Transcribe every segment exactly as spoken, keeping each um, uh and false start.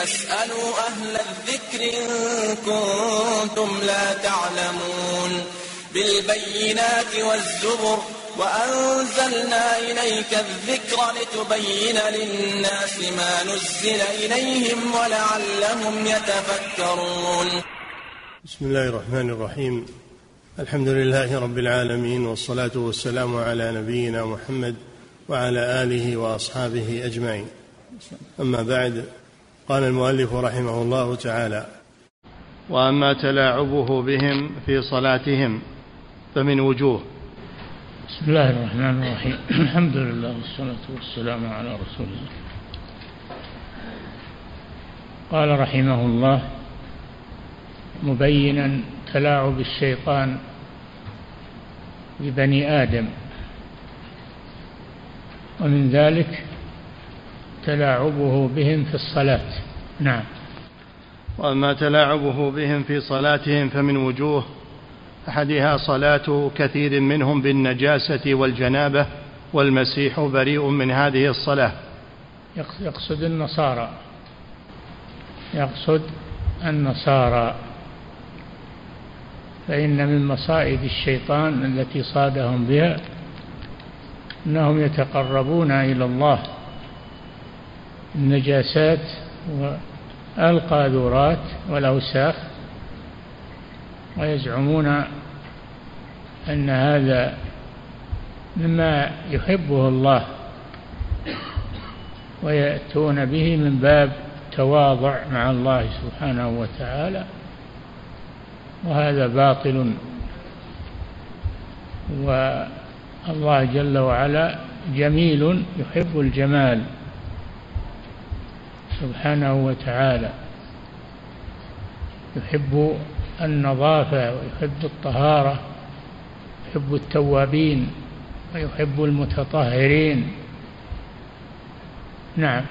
فاسألوا أهل الذكر إن كنتم لا تعلمون بالبينات والزبر وأنزلنا إليك الذكر لتبين للناس ما نزل إليهم ولعلهم يتفكرون. بسم الله الرحمن الرحيم. الحمد لله رب العالمين، والصلاة والسلام على نبينا محمد وعلى آله وأصحابه أجمعين. أما بعد، قال المؤلف رحمه الله تعالى: وأما تلاعبه بهم في صلاتهم فمن وجوه. بسم الله الرحمن الرحيم. الحمد لله والصلاة والسلام على رسول الله. قال رحمه الله مبينا تلاعب الشيطان ببني آدم، ومن ذلك تلاعبه بهم في الصلاة. نعم. وأما تلاعبه بهم في صلاتهم فمن وجوه: أحدها صلاة كثير منهم بالنجاسة والجنابة، والمسيح بريء من هذه الصلاة. يقصد النصارى، يقصد النصارى فإن من مصائد الشيطان التي صادهم بها أنهم يتقربون إلى الله النجاسات والقاذورات والأوساخ، ويزعمون أن هذا مما يحبه الله، ويأتون به من باب تواضع مع الله سبحانه وتعالى، وهذا باطل. والله جل وعلا جميل يحب الجمال سبحانه وتعالى، يحب النظافة ويحب الطهارة، يحب التوابين ويحب المتطهرين. نعم.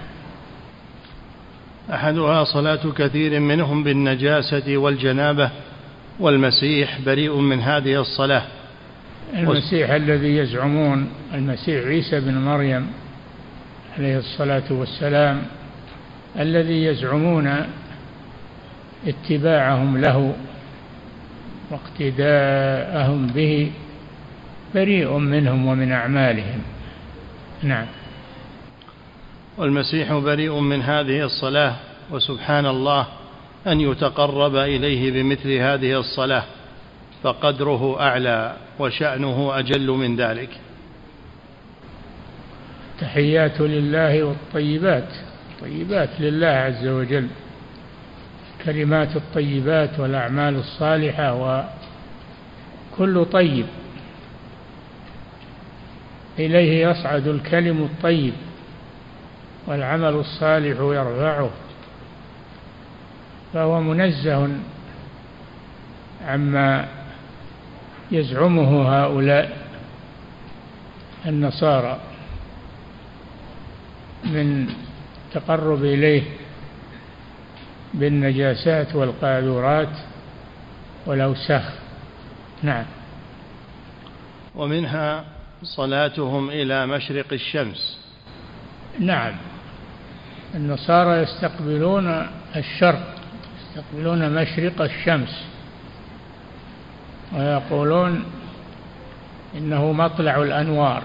أحدها صلاة كثير منهم بالنجاسة والجنابة، والمسيح بريء من هذه الصلاة. المسيح الذي يزعمون المسيح عيسى بن مريم عليه الصلاة والسلام، الذي يزعمون اتباعهم له واقتداءهم به، بريء منهم ومن أعمالهم. نعم. والمسيح بريء من هذه الصلاة، وسبحان الله أن يتقرب إليه بمثل هذه الصلاة، فقدره أعلى وشأنه أجل من ذلك. تحيات لله والطيبات، طيبات لله عز وجل، كلمات الطيبات والأعمال الصالحة، وكل طيب إليه يصعد الكلم الطيب والعمل الصالح يرفعه، فهو منزه عما يزعمه هؤلاء النصارى من تقرب إليه بالنجاسات والقاذورات والأوساخ. نعم. ومنها صلاتهم إلى مشرق الشمس. نعم. النصارى يستقبلون الشرق، يستقبلون مشرق الشمس، ويقولون إنه مطلع الأنوار،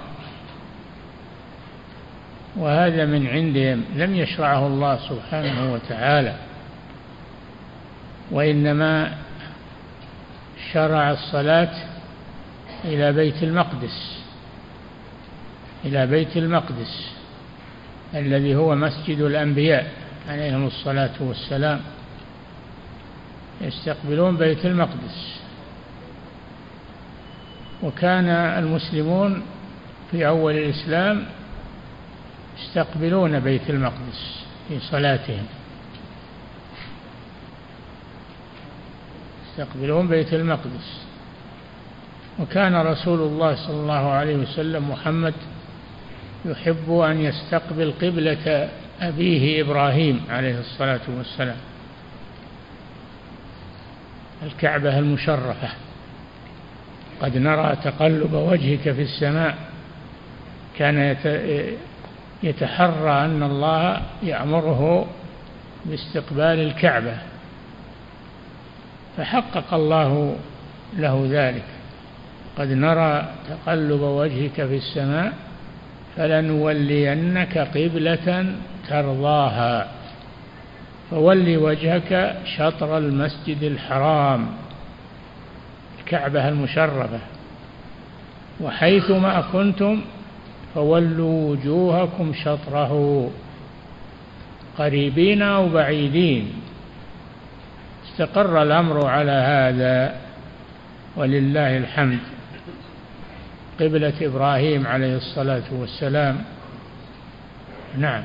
وهذا من عندهم، لم يشرعه الله سبحانه وتعالى، وإنما شرع الصلاة إلى بيت المقدس، إلى بيت المقدس الذي هو مسجد الأنبياء عليهم الصلاة والسلام، يستقبلون بيت المقدس. وكان المسلمون في أول الإسلام يستقبلون بيت المقدس في صلاتهم، يستقبلون بيت المقدس. وكان رسول الله صلى الله عليه وسلم محمد يحب أن يستقبل قبلة أبيه إبراهيم عليه الصلاة والسلام، الكعبة المشرفة. قد نرى تقلب وجهك في السماء، كان يتحرى أن الله يأمره باستقبال الكعبة، فحقق الله له ذلك: قد نرى تقلب وجهك في السماء فلنولينك قبلة ترضاها فول وجهك شطر المسجد الحرام، الكعبة المشرفة، وحيثما كنتم فولوا وجوهكم شطره قريبين أو بعيدين. استقر الأمر على هذا ولله الحمد. قبلة إبراهيم عليه الصلاة والسلام. نعم.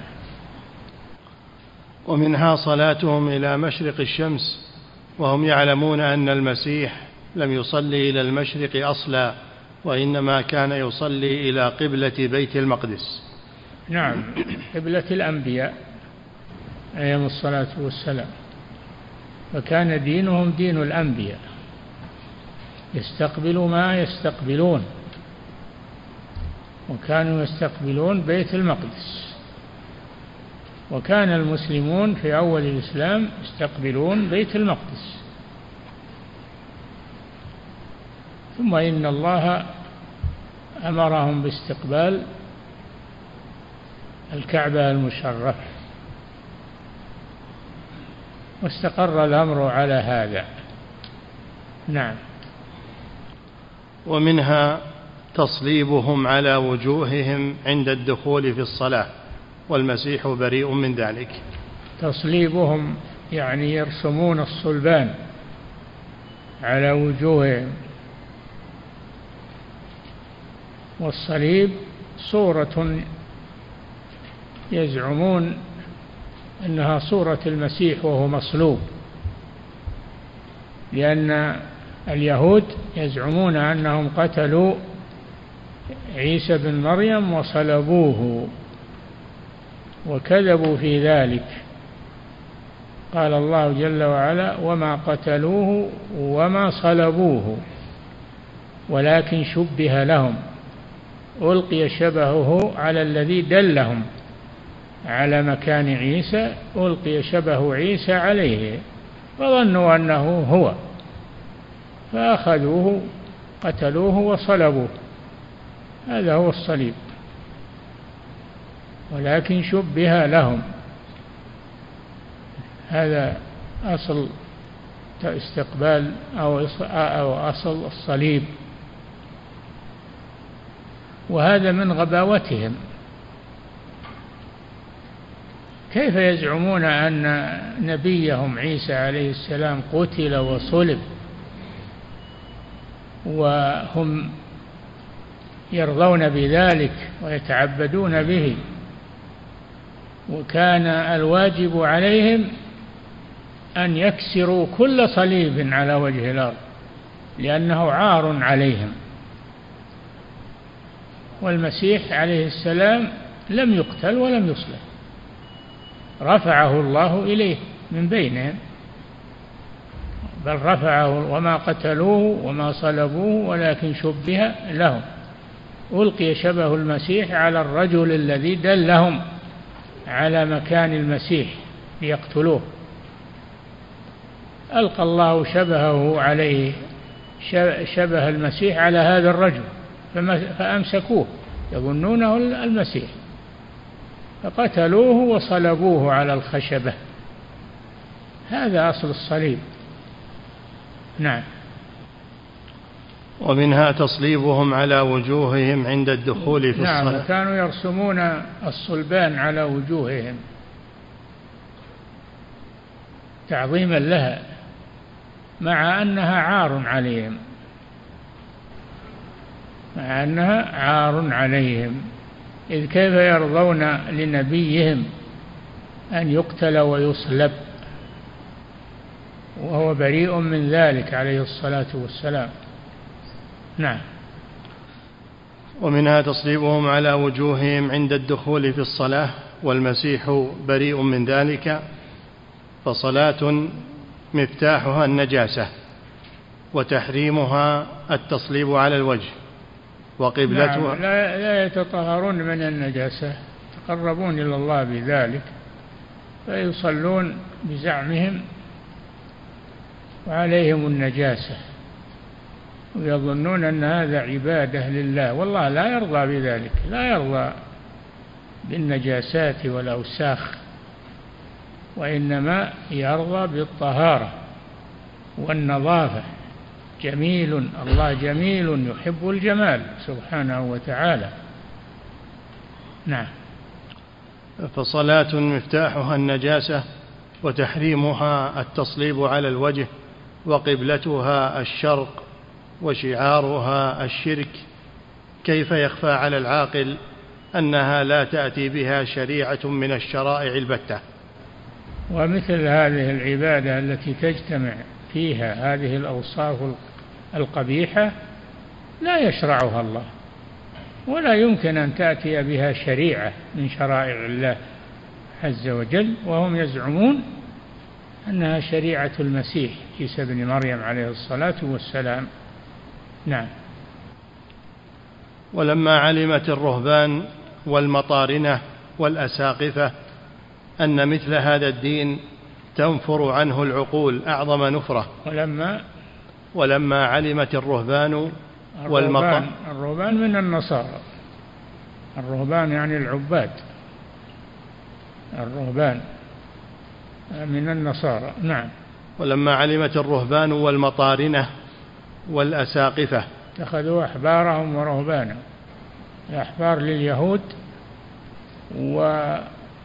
ومنها صلاتهم إلى مشرق الشمس وهم يعلمون أن المسيح لم يصلي إلى المشرق أصلا، وإنما كان يصلي إلى قبلة بيت المقدس. نعم، قبلة الأنبياء عليهم الصلاة والسلام، فكان دينهم دين الأنبياء، يستقبل ما يستقبلون، وكانوا يستقبلون بيت المقدس. وكان المسلمون في أول الإسلام يستقبلون بيت المقدس، ثم إن الله أمرهم باستقبال الكعبة المشرفة، واستقر الأمر على هذا. نعم. ومنها تصليبهم على وجوههم عند الدخول في الصلاة، والمسيح بريء من ذلك. تصليبهم يعني يرسمون الصلبان على وجوههم، والصليب صورة يزعمون أنها صورة المسيح وهو مصلوب، لأن اليهود يزعمون أنهم قتلوا عيسى بن مريم وصلبوه، وكذبوا في ذلك. قال الله جل وعلا: وما قتلوه وما صلبوه ولكن شبه لهم، ألقي شبهه على الذي دلهم على مكان عيسى، ألقي شبه عيسى عليه فظنوا أنه هو، فأخذوه قتلوه وصلبوه. هذا هو الصليب، ولكن شبه لهم. هذا أصل استقبال أو أصل الصليب، وهذا من غباوتهم. كيف يزعمون أن نبيهم عيسى عليه السلام قتل وصلب وهم يرضون بذلك ويتعبدون به، وكان الواجب عليهم أن يكسروا كل صليب على وجه الأرض لأنه عار عليهم. والمسيح عليه السلام لم يقتل ولم يصلب، رفعه الله إليه من بينهم، بل رفعه وما قتلوه وما صلبوه ولكن شبه لهم. ألقي شبه المسيح على الرجل الذي دلهم على مكان المسيح ليقتلوه، ألقى الله شبهه عليه، شبه المسيح على هذا الرجل فأمسكوه يظنونه المسيح، فقتلوه وصلبوه على الخشبة. هذا أصل الصليب. نعم. ومنها تصليبهم على وجوههم عند الدخول في الصلاة. نعم، كانوا يرسمون الصلبان على وجوههم تعظيما لها، مع أنها عار عليهم، مع أنها عار عليهم. إذ كيف يرضون لنبيهم أن يقتل ويصلب وهو بريء من ذلك عليه الصلاة والسلام. نعم. ومنها تصليبهم على وجوههم عند الدخول في الصلاة، والمسيح بريء من ذلك، فصلاة مفتاحها النجاسة وتحريمها التصليب على الوجه، وقبلتها نعم، لا, لا يتطهرون من النجاسة، يتقربون إلى الله بذلك، فيصلون بزعمهم وعليهم النجاسة ويظنون أن هذا عبادة لله، والله لا يرضى بذلك، لا يرضى بالنجاسات والأوساخ، وإنما يرضى بالطهارة والنظافة. جميل، الله جميل يحب الجمال سبحانه وتعالى. نعم. فصلاة مفتاحها النجاسة وتحريمها التصليب على الوجه، وقبلتها الشرق، وشعارها الشرك، كيف يخفى على العاقل أنها لا تأتي بها شريعة من الشرائع البتة؟ ومثل هذه العبادة التي تجتمع فيها هذه الأوصاف القبيحة لا يشرعها الله، ولا يمكن أن تأتي بها شريعة من شرائع الله عز وجل، وهم يزعمون أنها شريعة المسيح عيسى بن مريم عليه الصلاة والسلام. نعم. ولما علمت الرهبان والمطارنة والأساقفة أن مثل هذا الدين تنفر عنه العقول أعظم نفرة، ولما ولما علمت الرهبان والمطارنة، الرهبان من النصارى، الرهبان يعني العباد، الرهبان من النصارى. نعم. ولما علمت الرهبان والمطارنة والأساقفة اتخذوا أحبارهم ورهبانهم، الأحبار لليهود واتخذوا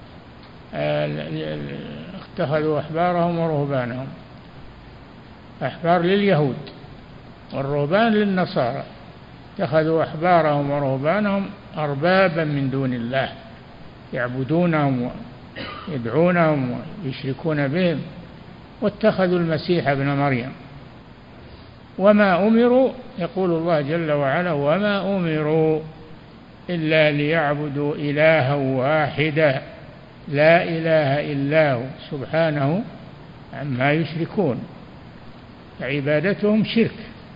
أحبارهم ورهبانهم، أحبار لليهود والرهبان للنصارى، اتخذوا أحبارهم ورهبانهم أربابا من دون الله يعبدونهم ويدعونهم ويشركون بهم، واتخذوا المسيح ابن مريم. وما أمروا، يقول الله جل وعلا: وما أمروا إلا ليعبدوا إلها واحدا لا إله إلا هو سبحانه عما يشركون. عبادتهم شرك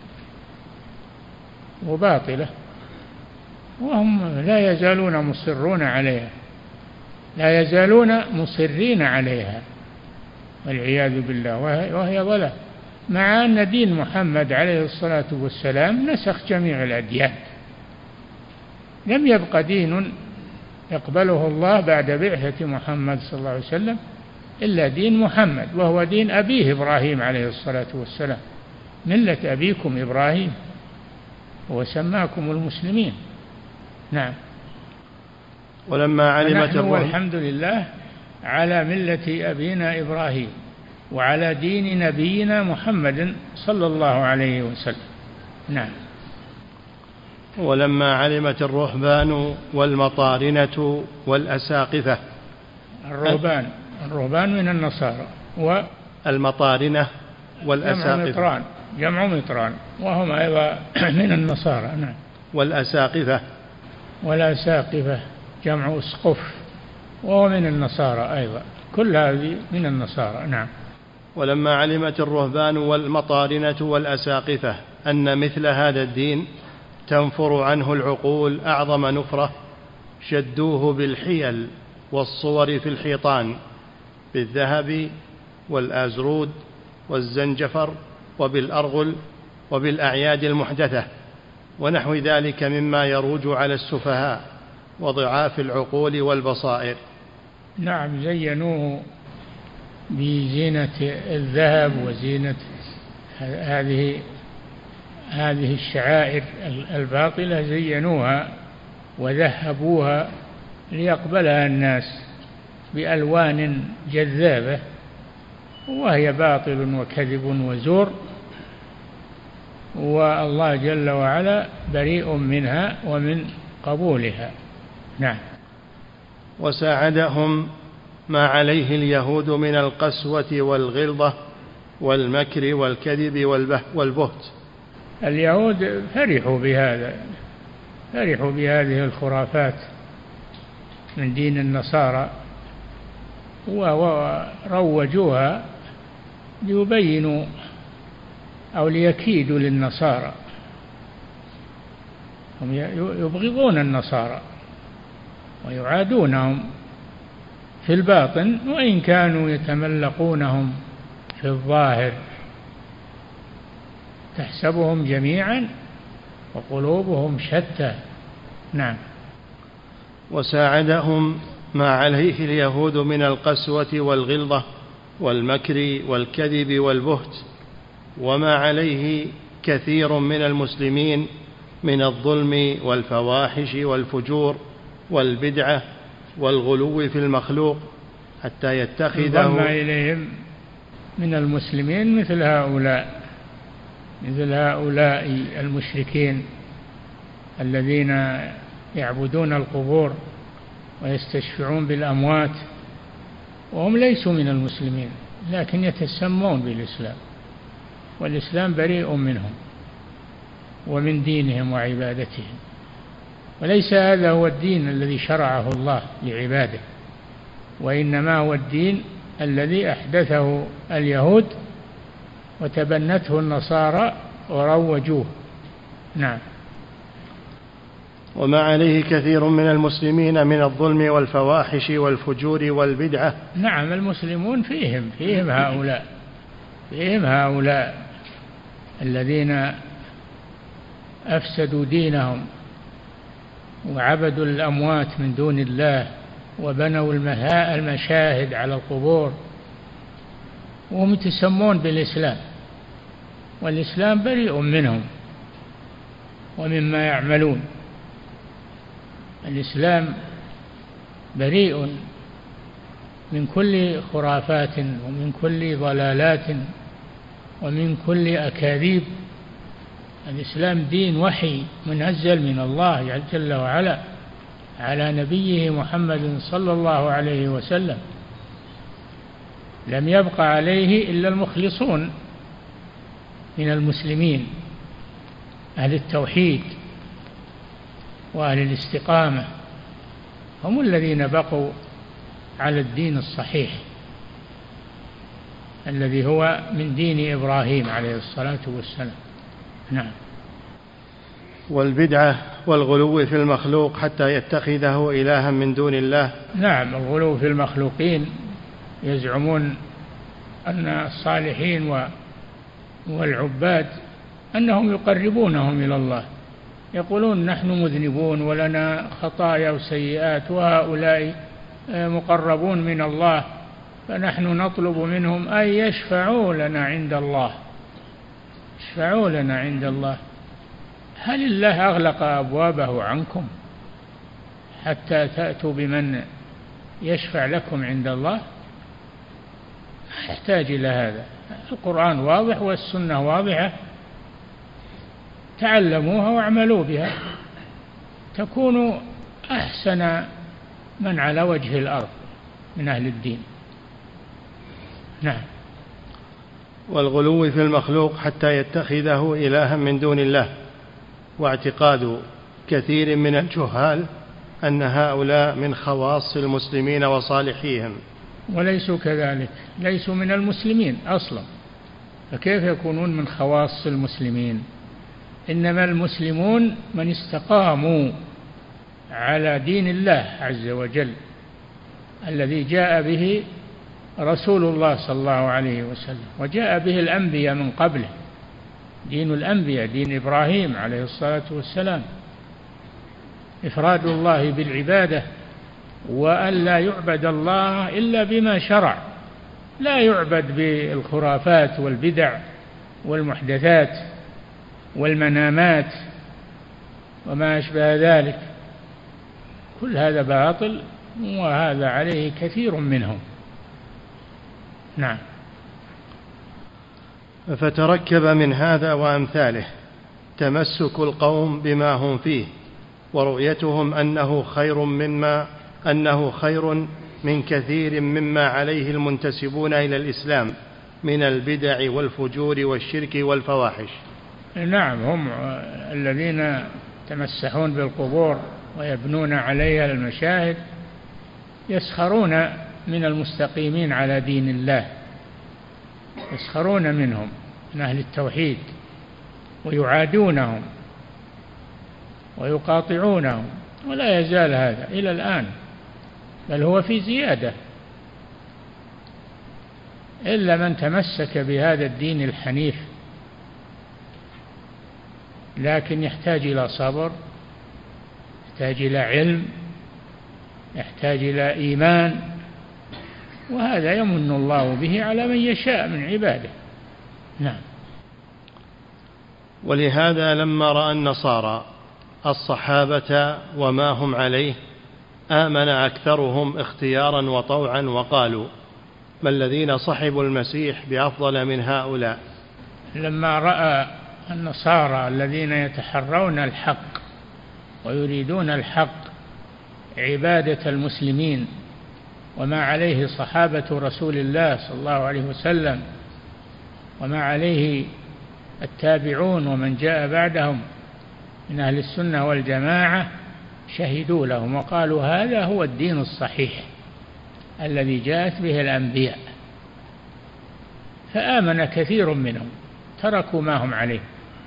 وباطلة، وهم لا يزالون مصرون عليها، لا يزالون مصرين عليها والعياذ بالله، وهي ضلال، مع أن دين محمد عليه الصلاة والسلام نسخ جميع الأديان، لم يبق دين يقبله الله بعد بعثة محمد صلى الله عليه وسلم إلا دين محمد، وهو دين أبيه إبراهيم عليه الصلاة والسلام، ملة أبيكم إبراهيم وسماكم المسلمين. نعم. ولما علمت الرهبان والحمد لله على ملة أبينا إبراهيم وعلى دين نبينا محمد صلى الله عليه وسلم. نعم. ولما علمت الرهبان والمطارنة والأساقفة، الرهبان الرهبان من النصارى، والمطارنة والأساقفة جمع مطران، جمع مطران وهم أيضا من النصارى. نعم. والأساقفة والأساقفة جمع أسقف وهو من النصارى أيضا، كل هذه من النصارى. نعم. ولما علمت الرهبان والمطارنة والأساقفة أن مثل هذا الدين تنفر عنه العقول أعظم نفرة، شدوه بالحيل والصور في الحيطان بالذهب والآزرود والزنجفر وبالأرغل وبالأعياد المحدثة ونحو ذلك مما يروج على السفهاء وضعاف العقول والبصائر. نعم. زينوه بزينة الذهب وزينة هذه هذه الشعائر الباطلة، زينوها وذهبوها ليقبلها الناس بألوان جذابة، وهي باطل وكذب وزور، والله جل وعلا بريء منها ومن قبولها. نعم. وساعدهم ما عليه اليهود من القسوة والغلظة والمكر والكذب والبهت. اليهود فرحوا بهذا، فرحوا بهذه الخرافات من دين النصارى وروجوها ليبينوا أو ليكيدوا للنصارى، هم يبغضون النصارى ويعادونهم في الباطن، وإن كانوا يتملقونهم في الظاهر. تحسبهم جميعا وقلوبهم شتى. نعم. وساعدهم ما عليه اليهود من القسوة والغلظة والمكر والكذب والبهت، وما عليه كثير من المسلمين من الظلم والفواحش والفجور والبدعة والغلو في المخلوق، حتى يتخذه ضم إليهم من المسلمين مثل هؤلاء مثل هؤلاء المشركين الذين يعبدون القبور ويستشفعون بالأموات، وهم ليسوا من المسلمين لكن يتسمون بالإسلام، والإسلام بريء منهم ومن دينهم وعبادتهم، وليس هذا هو الدين الذي شرعه الله لعباده، وإنما هو الدين الذي أحدثه اليهود وتبنته النصارى وروجوه. نعم. وما عليه كثير من المسلمين من الظلم والفواحش والفجور والبدعة. نعم، المسلمون فيهم فيهم هؤلاء فيهم هؤلاء الذين أفسدوا دينهم وعبدوا الأموات من دون الله وبنوا المشاهد على القبور، وهم يتسمون بالإسلام، والإسلام بريء منهم ومما يعملون. الإسلام بريء من كل خرافات ومن كل ضلالات ومن كل أكاذيب. الإسلام دين وحي منزل من الله جل وعلا على نبيه محمد صلى الله عليه وسلم، لم يبق عليه إلا المخلصون من المسلمين، أهل التوحيد وأهل الاستقامة، هم الذين بقوا على الدين الصحيح الذي هو من دين إبراهيم عليه الصلاة والسلام. نعم. والبدعة والغلو في المخلوق حتى يتخذه إلها من دون الله. نعم، الغلو في المخلوقين، يزعمون أن الصالحين والعباد أنهم يقربونهم إلى الله، يقولون نحن مذنبون ولنا خطايا وسيئات، وهؤلاء مقربون من الله، فنحن نطلب منهم أن يشفعوا لنا عند الله يشفعوا لنا عند الله. هل الله أغلق أبوابه عنكم حتى تأتوا بمن يشفع لكم عند الله؟ يحتاج إلى هذا. القرآن واضح والسنة واضحة، تعلموها واعملوا بها تكونوا أحسن من على وجه الأرض من أهل الدين. نعم. والغلو في المخلوق حتى يتخذه إلها من دون الله، واعتقاد كثير من الجهال أن هؤلاء من خواص المسلمين وصالحيهم، وليسوا كذلك، ليسوا من المسلمين أصلا، فكيف يكونون من خواص المسلمين؟ إنما المسلمون من استقاموا على دين الله عز وجل الذي جاء به رسول الله صلى الله عليه وسلم، وجاء به الأنبياء من قبله، دين الأنبياء دين إبراهيم عليه الصلاة والسلام، إفراد الله بالعبادة، وأن لا يعبد الله إلا بما شرع، لا يعبد بالخرافات والبدع والمحدثات والمنامات وما أشبه ذلك، كل هذا باطل، وهذا عليه كثير منهم. نعم. فتركب من هذا وأمثاله تمسك القوم بما هم فيه، ورؤيتهم أنه خير مما أنه خير من كثير مما عليه المنتسبون إلى الإسلام من البدع والفجور والشرك والفواحش. نعم، هم الذين تمسحون بالقبور ويبنون عليها المشاهد يسخرون من المستقيمين على دين الله، يسخرون منهم من أهل التوحيد ويعادونهم ويقاطعونهم، ولا يزال هذا إلى الآن، بل هو في زيادة إلا من تمسك بهذا الدين الحنيف، لكن يحتاج إلى صبر، يحتاج إلى علم، يحتاج إلى إيمان، وهذا يمن الله به على من يشاء من عباده. نعم. ولهذا لما رأى النصارى الصحابة وما هم عليه آمن أكثرهم اختيارا وطوعا، وقالوا ما الذين صحبوا المسيح بأفضل من هؤلاء. لما رأى النصارى الذين يتحرون الحق ويريدون الحق عبادة المسلمين وما عليه صحابة رسول الله صلى الله عليه وسلم وما عليه التابعون ومن جاء بعدهم من أهل السنة والجماعة، شهدوا لهم وقالوا هذا هو الدين الصحيح الذي جاءت به الأنبياء، فآمن كثير منهم تركوا ما هم عليه.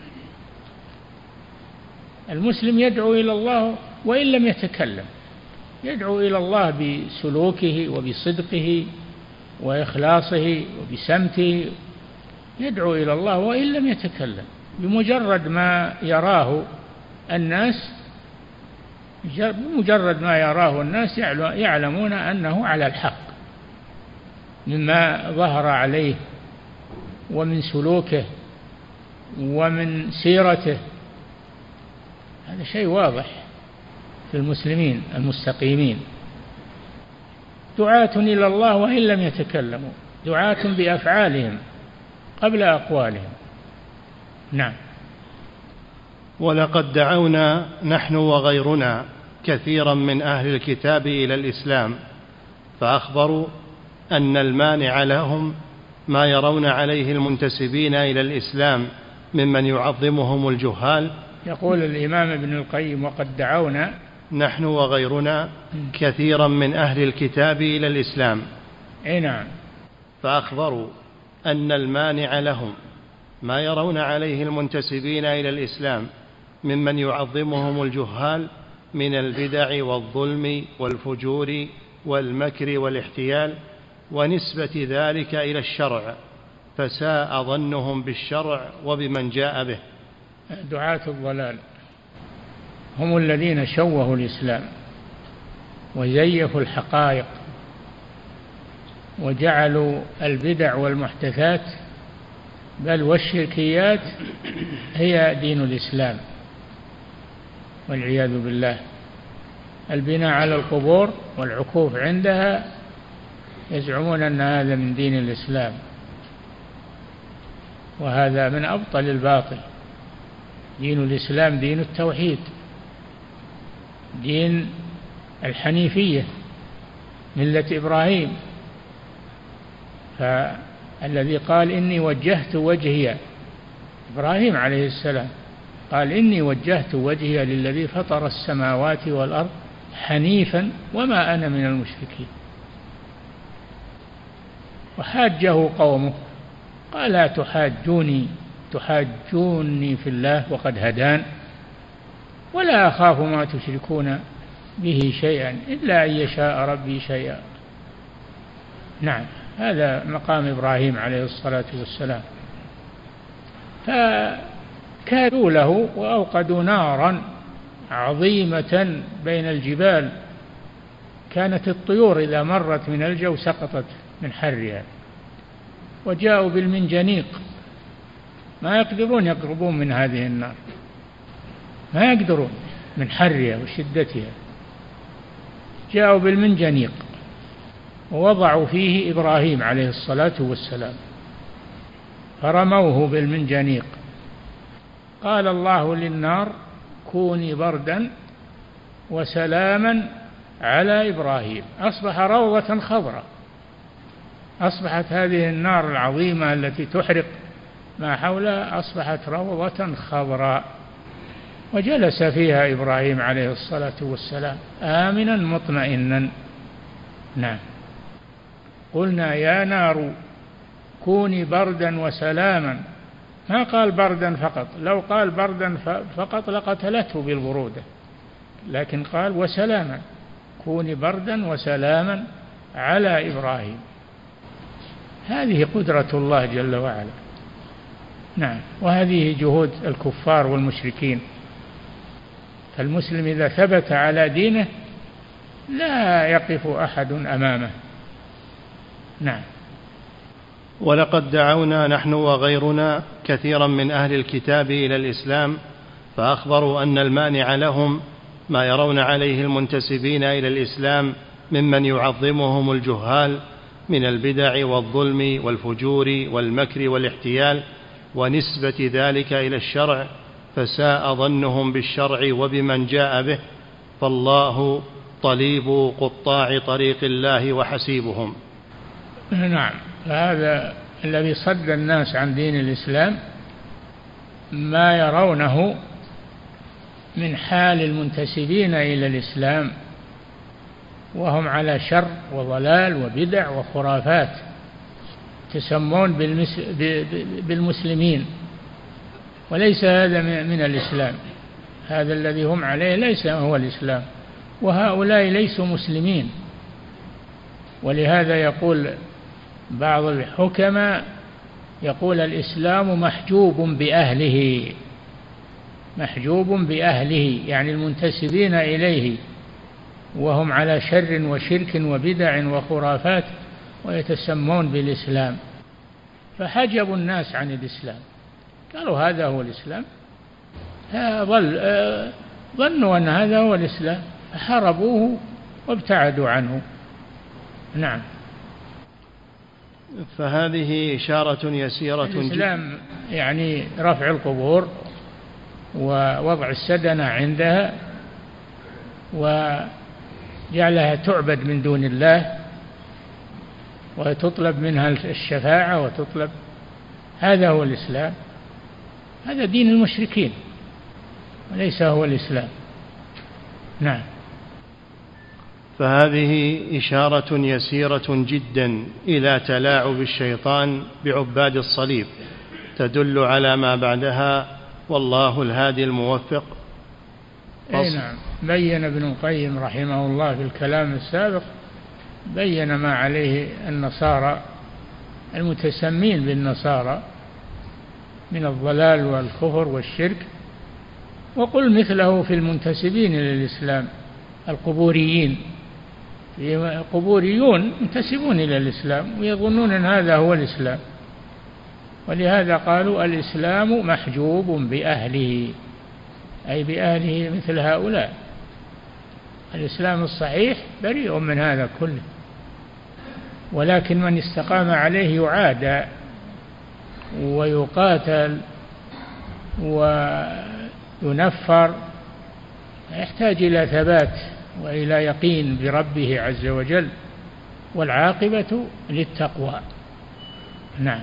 المسلم يدعو إلى الله وإن لم يتكلم، يدعو إلى الله بسلوكه وبصدقه وإخلاصه وبسمته، يدعو إلى الله وإن لم يتكلم، بمجرد ما يراه الناس بمجرد ما يراه الناس يعلمون أنه على الحق مما ظهر عليه ومن سلوكه ومن سيرته. هذا شيء واضح في المسلمين المستقيمين، دعاة إلى الله وإن لم يتكلموا، دعاة بأفعالهم قبل أقوالهم. نعم. ولقد دعونا نحن وغيرنا كثيرا من أهل الكتاب إلى الإسلام، فأخبروا أن المانع لهم ما يرون عليه المنتسبين إلى الإسلام ممن يعظمهم الجهال. يقول الإمام ابن القيم وقد دعونا نحن وغيرنا كثيرا من أهل الكتاب إلى الإسلام. أي نعم. فأخبروا أن المانع لهم ما يرون عليه المنتسبين إلى الإسلام ممن يعظمهم الجهال من البدع والظلم والفجور والمكر والاحتيال ونسبة ذلك إلى الشرع، فساء ظنهم بالشرع وبمن جاء به. دعاة الضلال هم الذين شوهوا الإسلام وزيفوا الحقائق وجعلوا البدع والمحدثات بل والشركيات هي دين الإسلام والعياذ بالله. البناء على القبور والعكوف عندها يزعمون أن هذا من دين الإسلام، وهذا من أبطل الباطل. دين الإسلام دين التوحيد، دين الحنيفية، ملة إبراهيم. فالذي قال إني وجهت وجهي، إبراهيم عليه السلام قال إني وجهت وجهي للذي فطر السماوات والأرض حنيفا وما أنا من المشركين. وحاجه قومه قال لا تحاجوني تحاجوني في الله وقد هدان ولا أخاف ما تشركون به شيئا إلا أن يشاء ربي شيئا. نعم، هذا مقام إبراهيم عليه الصلاة والسلام. فكادوا له وأوقدوا نارا عظيمة بين الجبال، كانت الطيور إذا مرت من الجو سقطت من حرها، وجاءوا بالمنجنيق، ما يقدرون يقربون من هذه النار، ما يقدرون من حرها وشدتها. جاءوا بالمنجنيق ووضعوا فيه إبراهيم عليه الصلاة والسلام فرموه بالمنجنيق. قال الله للنار كوني بردا وسلاما على إبراهيم، أصبح روضة خضراء. أصبحت هذه النار العظيمة التي تحرق ما حولها أصبحت روضة خضراء، وجلس فيها إبراهيم عليه الصلاة والسلام آمنا مطمئنا. نعم. قلنا يا نار كوني بردا وسلاما، ما قال بردا فقط، لو قال بردا فقط لقتلته بالبرودة، لكن قال وسلاما، كوني بردا وسلاما على إبراهيم. هذه قدرة الله جل وعلا. نعم، وهذه جهود الكفار والمشركين. فالمسلم إذا ثبت على دينه لا يقف أحد أمامه. نعم. ولقد دعونا نحن وغيرنا كثيرا من أهل الكتاب إلى الإسلام، فأخبروا أن المانع لهم ما يرون عليه المنتسبين إلى الإسلام ممن يعظمهم الجهال من البدع والظلم والفجور والمكر والاحتيال، ونسبة ذلك إلى الشرع، فساء ظنهم بالشرع وبمن جاء به، فالله طليب قطاع طريق الله وحسيبهم. نعم، هذا الذي صد الناس عن دين الإسلام ما يرونه من حال المنتسبين إلى الإسلام وهم على شر وضلال وبدع وخرافات، تسمون بالمسلمين، وليس هذا من الإسلام. هذا الذي هم عليه ليس هو الإسلام، وهؤلاء ليسوا مسلمين. ولهذا يقول بعض الحكماء، يقول الإسلام محجوب بأهله، محجوب بأهله يعني المنتسبين إليه وهم على شر وشرك وبدع وخرافات ويتسمون بالإسلام، فحجبوا الناس عن الإسلام، قالوا هذا هو الإسلام، ظل ظنوا أن هذا هو الإسلام فحاربوه وابتعدوا عنه. نعم. فهذه إشارة يسيرة. الإسلام يعني رفع القبور ووضع السدنة عندها وجعلها تعبد من دون الله وتطلب منها الشفاعة وتطلب، هذا هو الإسلام، هذا دين المشركين وليس هو الإسلام. نعم. فهذه إشارة يسيرة جدا إلى تلاعب الشيطان بعباد الصليب تدل على ما بعدها، والله الهادي الموفق. أي نعم. بين ابن القيم رحمه الله في الكلام السابق، بين ما عليه النصارى المتسمين بالنصارى من الضلال والكفر والشرك، وقل مثله في المنتسبين إلى الإسلام القبوريين، قبوريون منتسبون إلى الإسلام ويظنون أن هذا هو الإسلام، ولهذا قالوا الإسلام محجوب بأهله، أي بأهله مثل هؤلاء. الإسلام الصحيح بريء من هذا كله، ولكن من استقام عليه يعادى ويقاتل وينفر، يحتاج إلى ثبات وإلى يقين بربه عز وجل، والعاقبة للتقوى. نعم.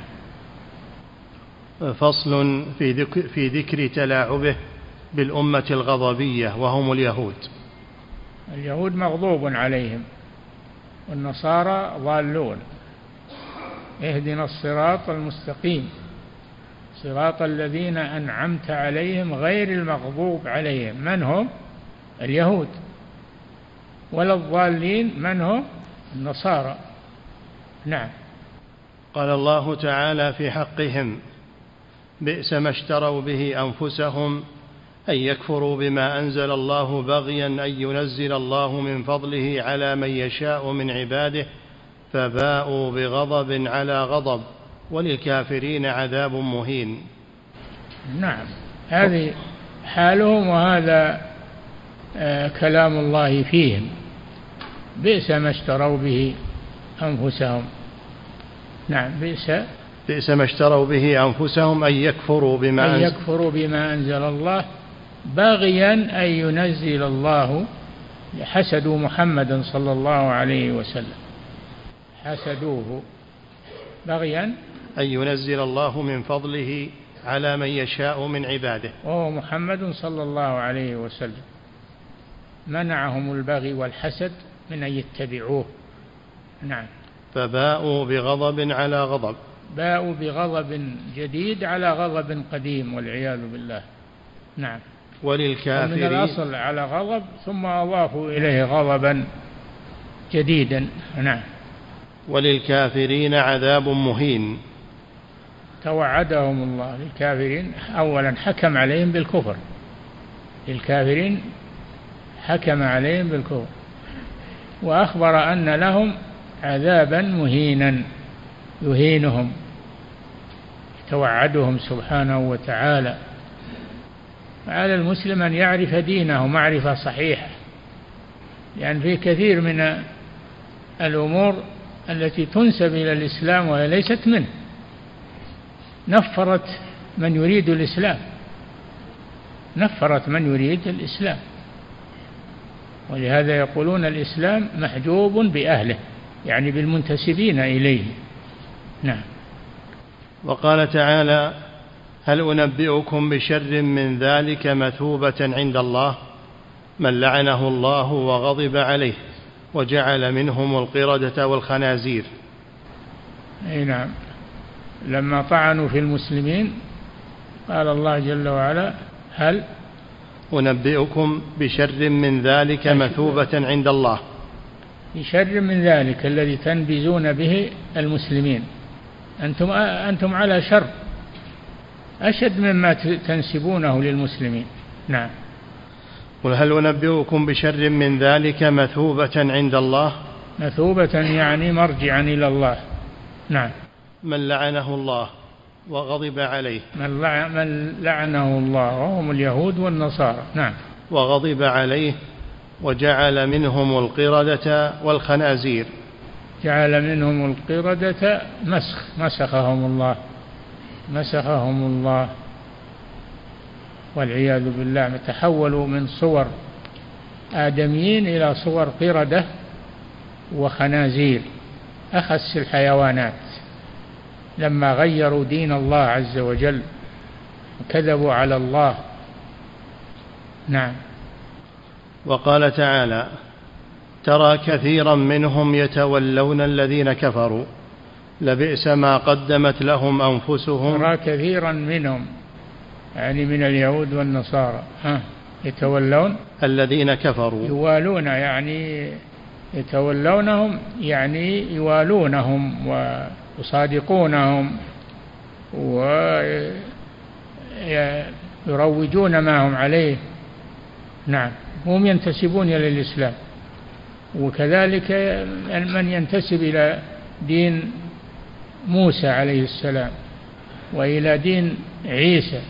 فصل في ذكر, في ذكر تلاعبه بالأمة الغضبية وهم اليهود. اليهود مغضوب عليهم والنصارى ضالون. اهدنا الصراط المستقيم صراط الذين أنعمت عليهم غير المغضوب عليهم، من هم؟ اليهود. ولا الضالين، من هم؟ النصارى. نعم. قال الله تعالى في حقهم: بئس ما اشتروا به أنفسهم أن يكفروا بما أنزل الله بغيا أن ينزل الله من فضله على من يشاء من عباده، فباءوا بغضب على غضب وللكافرين عذاب مهين. نعم، هذه حالهم وهذا آه كلام الله فيهم. بئس ما اشتروا به أنفسهم. نعم. بئس بئس ما اشتروا به أنفسهم أن يكفروا بما أن يكفروا بما أنزل الله باغيا أن ينزل الله. حسدوا محمدا صلى الله عليه وسلم، حسدوه بغيا أن ينزل الله من فضله على من يشاء من عباده، وهو محمد صلى الله عليه وسلم. منعهم البغي والحسد من أن يتبعوه. نعم. فباءوا بغضب على غضب، باءوا بغضب جديد على غضب قديم والعياذ بالله. نعم. وللكافرين، من الأصل على غضب ثم أضافوا إليه غضبا جديدا. نعم. وللكافرين عذاب مهين. توعدهم الله للكافرين، أولا حكم عليهم بالكفر، للكافرين حكم عليهم بالكفر، وأخبر أن لهم عذابا مهينا يهينهم، توعدهم سبحانه وتعالى. على المسلم أن يعرف دينه معرفة صحيحة، لأن في كثير من الأمور التي تنسب إلى الإسلام وهي ليست منه، نفرت من يريد الإسلام، نفرت من يريد الإسلام، ولهذا يقولون الإسلام محجوب بأهله، يعني بالمنتسبين إليه. نعم. وقال تعالى: هل أنبئكم بشر من ذلك مثوبة عند الله من لعنه الله وغضب عليه وجعل منهم القردة والخنازير. أي نعم، لما طعنوا في المسلمين قال الله جل وعلا: هل أنبئكم بشر من ذلك مثوبة عند الله، بشر من ذلك الذي تنبذون به المسلمين، أنتم أنتم على شر أشد مما تنسبونه للمسلمين. نعم. قل هل أنبئكم بشر من ذلك مثوبة عند الله، مثوبة يعني مرجعا إلى الله. نعم. من لعنه الله وغضب عليه، من لعنه الله وهم اليهود والنصارى. نعم. وغضب عليه وجعل منهم القردة والخنازير، جعل منهم القردة مسخ، مسخهم الله، مسخهم الله والعياذ بالله، تحولوا من صور آدميين إلى صور قردة وخنازير، أخس الحيوانات، لما غيروا دين الله عز وجل وكذبوا على الله. نعم. وقال تعالى: ترى كثيرا منهم يتولون الذين كفروا لبئس ما قدمت لهم أنفسهم. ترى كثيرا منهم يعني من اليهود والنصارى، ها يتولون الذين كفروا، يوالون يعني يتولونهم يعني يوالونهم ويصادقونهم ويروجون ما هم عليه. نعم. هم ينتسبون إلى الإسلام، وكذلك من ينتسب إلى دين موسى عليه السلام وإلى دين عيسى،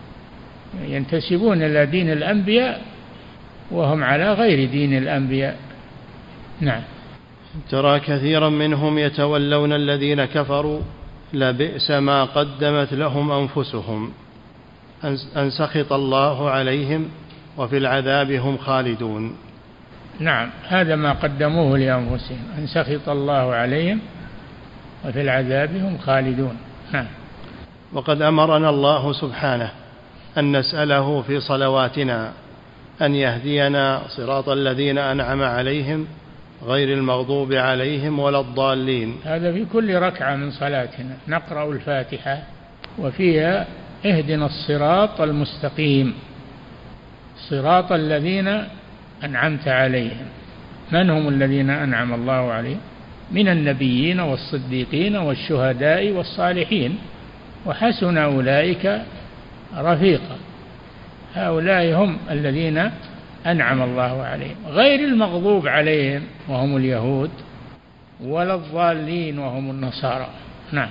ينتسبون إلى دين الأنبياء وهم على غير دين الأنبياء. نعم. ترى كثيرا منهم يتولون الذين كفروا لبئس ما قدمت لهم أنفسهم أن سخط الله عليهم وفي العذاب هم خالدون. نعم، هذا ما قدموه لأنفسهم، أن سخط الله عليهم وفي العذاب هم خالدون. نعم. وقد أمرنا الله سبحانه أن نسأله في صلواتنا أن يهدينا صراط الذين أنعم عليهم غير المغضوب عليهم ولا الضالين. هذا في كل ركعة من صلاتنا نقرأ الفاتحة وفيها اهدنا الصراط المستقيم، صراط الذين أنعمت عليهم. من هم الذين أنعم الله عليهم؟ من النبيين والصديقين والشهداء والصالحين وحسن أولئك رفيقا. هؤلاء هم الذين أنعم الله عليهم، غير المغضوب عليهم وهم اليهود ولا الضالين وهم النصارى. نعم.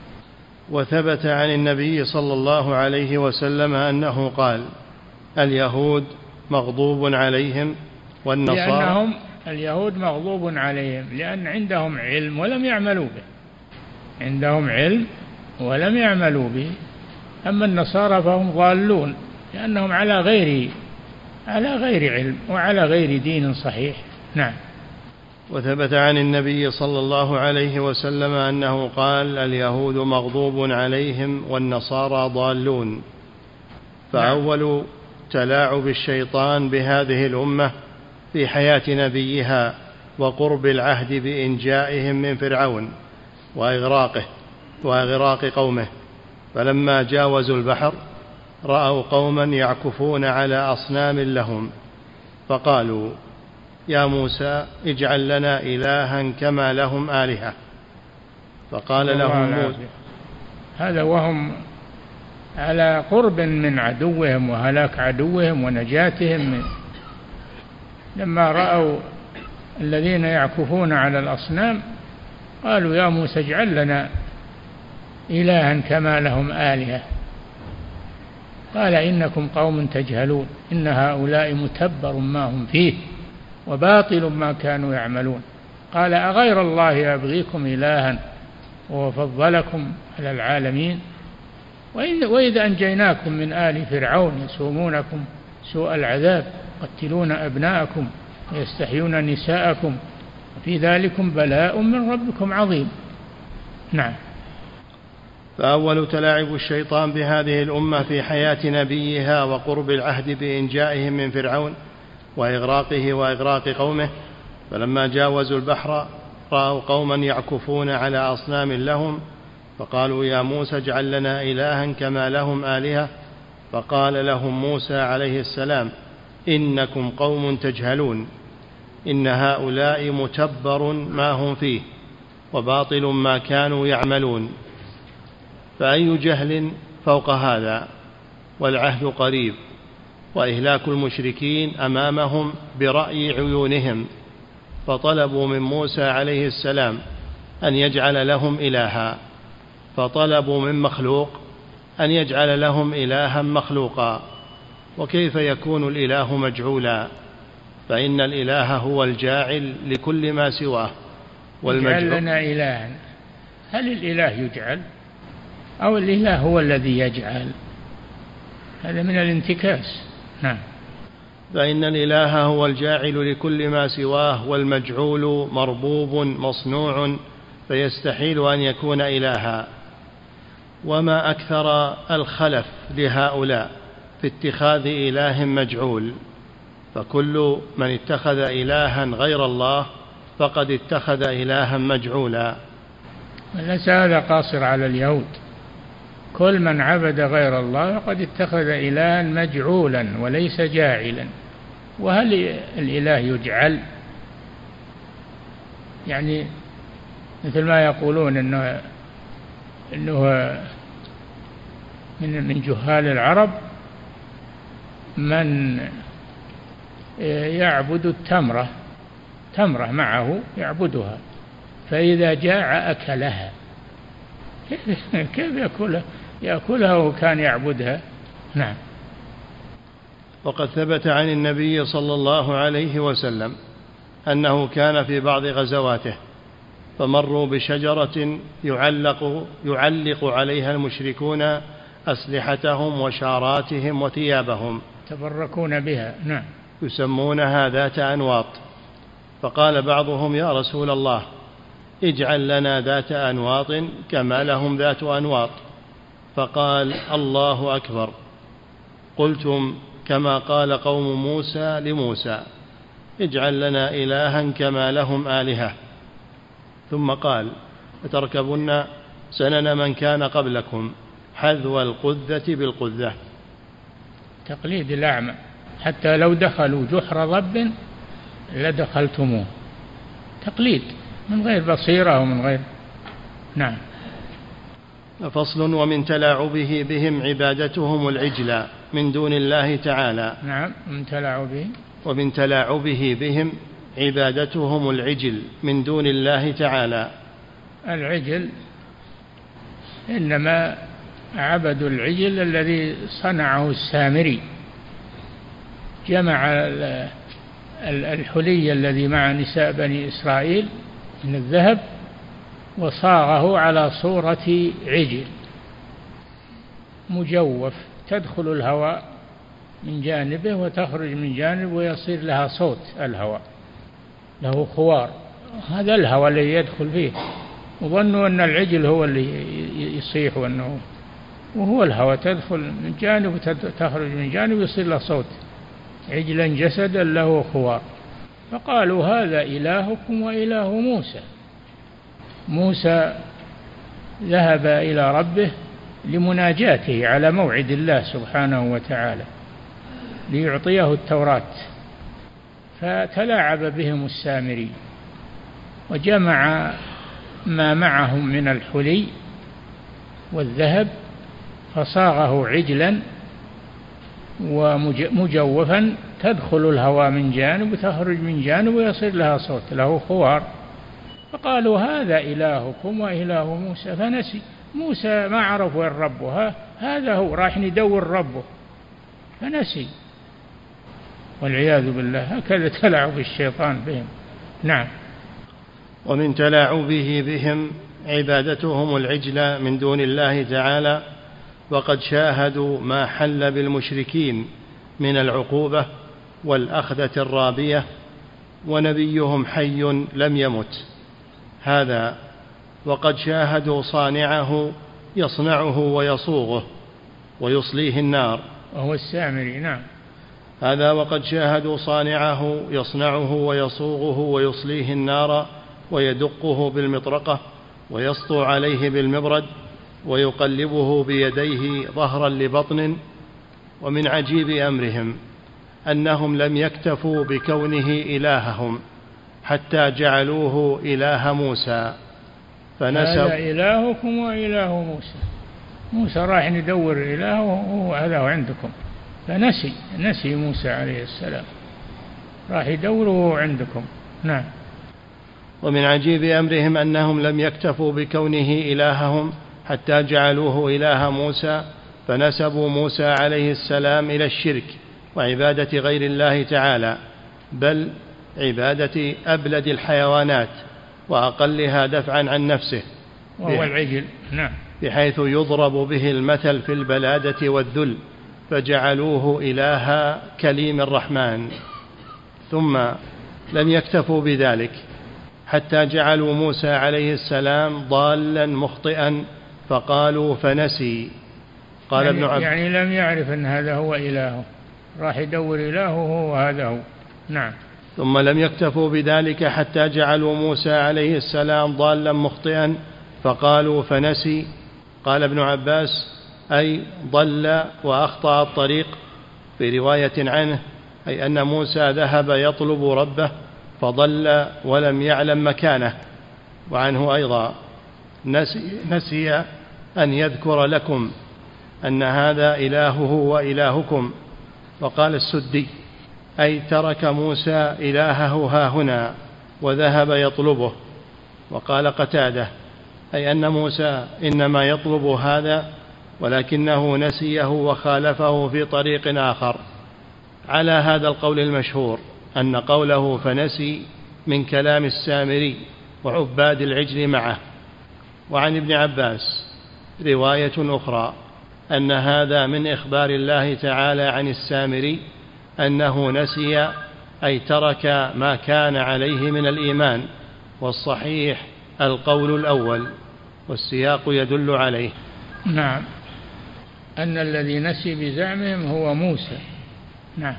وثبت عن النبي صلى الله عليه وسلم أنه قال: اليهود مغضوب عليهم والنصارى، لأنهم اليهود مغضوب عليهم لأن عندهم علم ولم يعملوا به، عندهم علم ولم يعملوا به. أما النصارى فهم ضالون لأنهم على غير على غير علم وعلى غير دين صحيح. نعم. وثبت عن النبي صلى الله عليه وسلم أنه قال: اليهود مغضوب عليهم والنصارى ضالون. فأول تلاعب الشيطان بهذه الأمة في حياة نبيها وقرب العهد بإنجائهم من فرعون وإغراقه وإغراق قومه، فلما جاوزوا البحر رأوا قوما يعكفون على أصنام لهم، فقالوا: يا موسى اجعل لنا إلها كما لهم آلهة فقال لهم موسى هذا وهم على قرب من عدوهم وهلاك عدوهم ونجاتهم من لما رأوا الذين يعكفون على الأصنام قالوا يا موسى اجعل لنا إلها كما لهم آلهة قال إنكم قوم تجهلون إن هؤلاء متبر ما هم فيه وباطل ما كانوا يعملون قال أغير الله أبغيكم إلها وفضلكم على العالمين وإذا أنجيناكم من آل فرعون يسومونكم سوء العذاب يقتلون أبناءكم ويستحيون نساءكم وفي ذلكم بلاء من ربكم عظيم. نعم. فأول تلاعب الشيطان بهذه الأمة في حياة نبيها وقرب العهد بإنجائهم من فرعون وإغراقه وإغراق قومه، فلما جاوزوا البحر رأوا قوما يعكفون على أصنام لهم فقالوا يا موسى اجعل لنا إلها كما لهم آلهة فقال لهم موسى عليه السلام إنكم قوم تجهلون إن هؤلاء متبر ما هم فيه وباطل ما كانوا يعملون. فأي جهل فوق هذا والعهد قريب وإهلاك المشركين أمامهم برأي عيونهم، فطلبوا من موسى عليه السلام أن يجعل لهم إلها، فطلبوا من مخلوق أن يجعل لهم إلها مخلوقا، وكيف يكون الإله مجعولا؟ فإن الإله هو الجاعل لكل ما سواه والمجعول. يجعل لنا إلها، هل الإله يجعل أو الإله هو الذي يجعل؟ هذا من الانتكاس. نعم. فإن الإله هو الجاعل لكل ما سواه والمجعول مربوب مصنوع فيستحيل أن يكون إلها. وما أكثر الخلف لهؤلاء في اتخاذ إله مجعول، فكل من اتخذ إلها غير الله فقد اتخذ إلها مجعولا. ليس هذا قاصر على اليهود، كل من عبد غير الله فقد اتخذ إلها مجعولا وليس جاعلا. وهل الإله يجعل؟ يعني مثل ما يقولون إنه إنه من من جهال العرب من يعبد التمرة تمرة معه يعبدها فإذا جاع أكلها. كيف يأكلها يأكلها وكان يعبدها؟ نعم. وقد ثبت عن النبي صلى الله عليه وسلم أنه كان في بعض غزواته فمروا بشجرة يعلق, يعلق عليها المشركون أسلحتهم وشاراتهم وثيابهم تبركون بها. نعم. يسمونها ذات أنواط، فقال بعضهم يا رسول الله اجعل لنا ذات أنواط كما لهم ذات أنواط، فقال الله أكبر، قلتم كما قال قوم موسى لموسى اجعل لنا إلها كما لهم آلهة. ثم قال لتركبن سنن من كان قبلكم حذو القذة بالقذة. تقليد الأعمى، حتى لو دخلوا جحر ضب لدخلتموه، تقليد من غير بصيرة ومن غير. نعم. فصل. ومن تلاعبه بهم عبادتهم العجل من دون الله تعالى. نعم. من تلاعبه ومن تلاعبه بهم عبادتهم العجل من دون الله تعالى. العجل إنما عبدوا العجل الذي صنعه السامري، جمع الحلي الذي مع نساء بني إسرائيل من الذهب وصاغه على صورة عجل مجوف، تدخل الهواء من جانبه وتخرج من جانب ويصير لها صوت الهواء، له خوار، هذا الهواء الذي يدخل فيه، وظنوا أن العجل هو اللي يصيح وأنه وهو الهواء، تدخل من جانب وتخرج من جانب ويصير له صوت، عجلا جسدا له خوار. فقالوا هذا إلهكم وإله موسى. موسى ذهب إلى ربه لمناجاته على موعد الله سبحانه وتعالى ليعطيه التوراة، فتلاعب بهم السامري وجمع ما معهم من الحلي والذهب فصاغه عجلا ومجوفا، تدخل الهواء من جانب وتخرج من جانب ويصير لها صوت، له خوار. فقالوا هذا إلهكم وإله موسى، فنسي. موسى ما عرف وين ربه، هذا هو راح يدور ربه فنسي، والعياذ بالله. هكذا تلاعب الشيطان بهم. نعم. ومن تلاعبه بهم عبادتهم العجل من دون الله تعالى، وقد شاهدوا ما حل بالمشركين من العقوبة والأخذة الرابية، ونبيهم حي لم يمت. هذا وقد شاهدوا صانعه يصنعه ويصوغه ويصليه النار، وهو السامري. نعم. هذا وقد شاهدوا صانعه يصنعه ويصوغه ويصليه النار، ويدقه بالمطرقة ويسطو عليه بالمبرد ويقلبه بيديه ظهرا لبطن. ومن عجيب أمرهم أنهم لم يكتفوا بكونه إلههم حتى جعلوه إله موسى، فنسب هذا إلهكم وإله موسى. موسى راح ندور إلهه وهو هذا عندكم، فنسي نسي موسى عليه السلام، راح يدوره عندكم. نعم. ومن عجيب أمرهم أنهم لم يكتفوا بكونه إلههم حتى جعلوه إله موسى، فنسبوا موسى عليه السلام إلى الشرك وعبادة غير الله تعالى، بل عبادة أبلد الحيوانات وأقلها دفعا عن نفسه، وهو العجل. نعم. بحيث يضرب به المثل في البلادة والذل، فجعلوه إله كليم الرحمن. ثم لم يكتفوا بذلك حتى جعلوا موسى عليه السلام ضالا مخطئا، فقالوا فنسي. قال يعني, ابن عبد يعني لم يعرف أن هذا هو إلهه، راح يدور إلهه وهذا هو. نعم. ثم لم يكتفوا بذلك حتى جعلوا موسى عليه السلام ضالا مخطئا، فقالوا فنسي. قال ابن عباس أي ضل وأخطأ الطريق. في رواية عنه أي أن موسى ذهب يطلب ربه فضل ولم يعلم مكانه. وعنه أيضا نسي, نسي أن يذكر لكم أن هذا إلهه وإلهكم. وقال السدي أي ترك موسى إلهه هاهنا وذهب يطلبه. وقال قتادة أي أن موسى إنما يطلب هذا ولكنه نسيه وخالفه في طريق آخر. على هذا القول المشهور أن قوله فنسي من كلام السامري وعباد العجل معه. وعن ابن عباس رواية أخرى أن هذا من إخبار الله تعالى عن السامري أنه نسي أي ترك ما كان عليه من الإيمان، والصحيح القول الأول والسياق يدل عليه. نعم. أن الذي نسي بزعمهم هو موسى. نعم.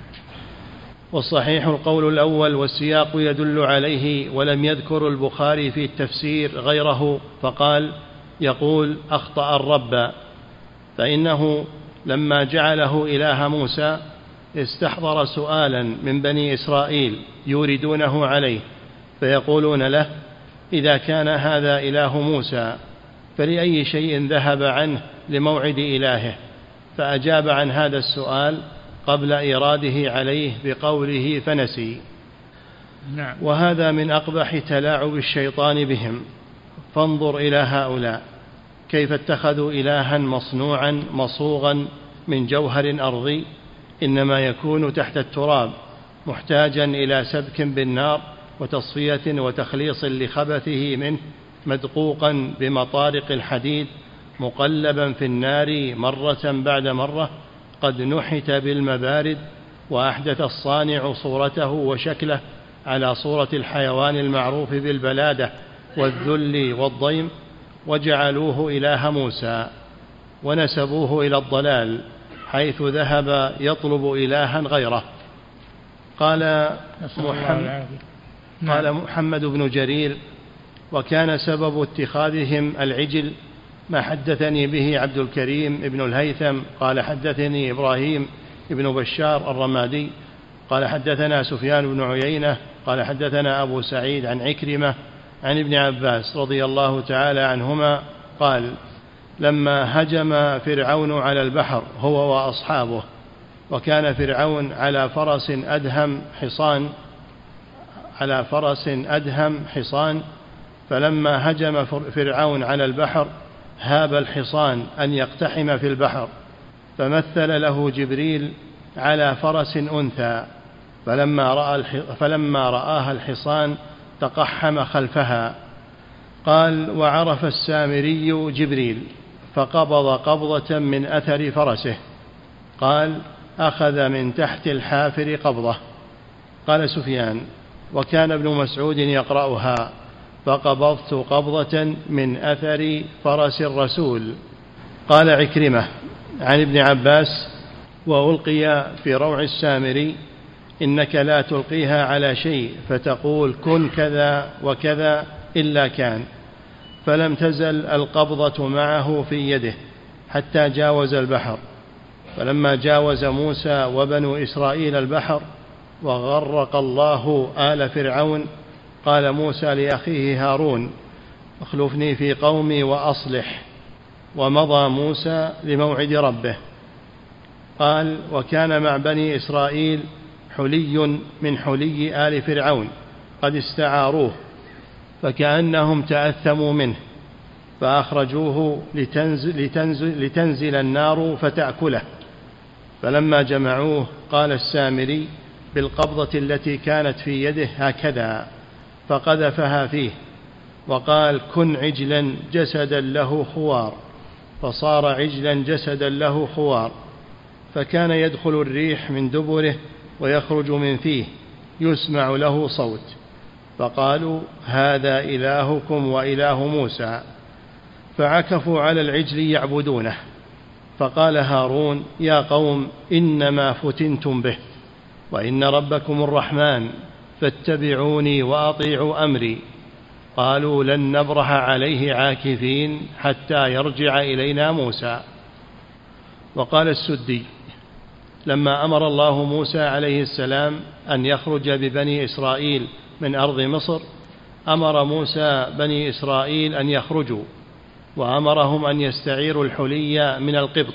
والصحيح القول الأول والسياق يدل عليه. ولم يذكر البخاري في التفسير غيره، فقال يقول أخطأ الرب، فإنه لما جعله إله موسى استحضر سؤالا من بني إسرائيل يوردونه عليه، فيقولون له إذا كان هذا إله موسى فلأي شيء ذهب عنه لموعد إلهه؟ فأجاب عن هذا السؤال قبل إيراده عليه بقوله فنسي. نعم. وهذا من أقبح تلاعب الشيطان بهم. فانظر إلى هؤلاء كيف اتخذوا إلها مصنوعا مصوغا من جوهر أرضي إنما يكون تحت التراب، محتاجا إلى سبك بالنار وتصفية وتخليص لخبثه منه، مدقوقا بمطارق الحديد، مقلبا في النار مرة بعد مرة، قد نحت بالمبارد، وأحدث الصانع صورته وشكله على صورة الحيوان المعروف بالبلادة والذل والضيم، وجعلوه إله موسى ونسبوه إلى الضلال حيث ذهب يطلب إلها غيره. قال محمد, قال محمد بن جرير وكان سبب اتخاذهم العجل ما حدثني به عبد الكريم ابن الهيثم قال حدثني إبراهيم ابن بشار الرمادي قال حدثنا سفيان بن عيينة قال حدثنا أبو سعيد عن عكرمة عن ابن عباس رضي الله تعالى عنهما قال: لما هجم فرعون على البحر هو وأصحابه، وكان فرعون على فرس أدهم حصان على فرس أدهم حصان فلما هجم فرعون على البحر هاب الحصان أن يقتحم في البحر، فمثل له جبريل على فرس أنثى، فلما رأى فلما رآها الحصان تقحم خلفها. قال: وعرف السامري جبريل فقبض قبضة من أثر فرسه. قال: أخذ من تحت الحافر قبضة. قال سفيان: وكان ابن مسعود يقرأها: فقبضت قبضة من أثر فرس الرسول. قال عكرمة عن ابن عباس: وألقي في روع السامري: إنك لا تلقيها على شيء فتقول كن كذا وكذا إلا كان. فلم تزل القبضة معه في يده حتى جاوز البحر. فلما جاوز موسى وبنو إسرائيل البحر وغرق الله آل فرعون، قال موسى لأخيه هارون: اخلفني في قومي وأصلح. ومضى موسى لموعد ربه. قال: وكان مع بني إسرائيل حلي من حلي آل فرعون قد استعاروه، فكأنهم تأثموا منه، فأخرجوه لتنزل, لتنزل, لتنزل النار فتأكله. فلما جمعوه قال السامري بالقبضة التي كانت في يده هكذا، فقذفها فيه، وقال: كن عجلا جسدا له خوار، فصار عجلا جسدا له خوار. فكان يدخل الريح من دبره ويخرج من فيه، يسمع له صوت. فقالوا: هذا إلهكم وإله موسى. فعكفوا على العجل يعبدونه. فقال هارون: يا قوم إنما فتنتم به، وإن ربكم الرحمن، فاتبعوني وأطيعوا أمري. قالوا: لن نبرح عليه عاكفين حتى يرجع إلينا موسى. وقال السدي: لما أمر الله موسى عليه السلام أن يخرج ببني إسرائيل من أرض مصر، أمر موسى بني إسرائيل أن يخرجوا، وأمرهم أن يستعيروا الحلي من القبط.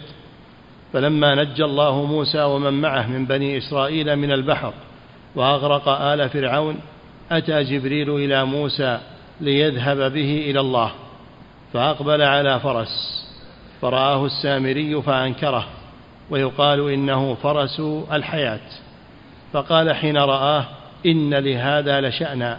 فلما نجى الله موسى ومن معه من بني إسرائيل من البحر وأغرق آل فرعون، أتى جبريل إلى موسى ليذهب به إلى الله، فأقبل على فرس، فرآه السامري فأنكره، ويقال إنه فرس الحياة. فقال حين رآه: إن لهذا لشأنا.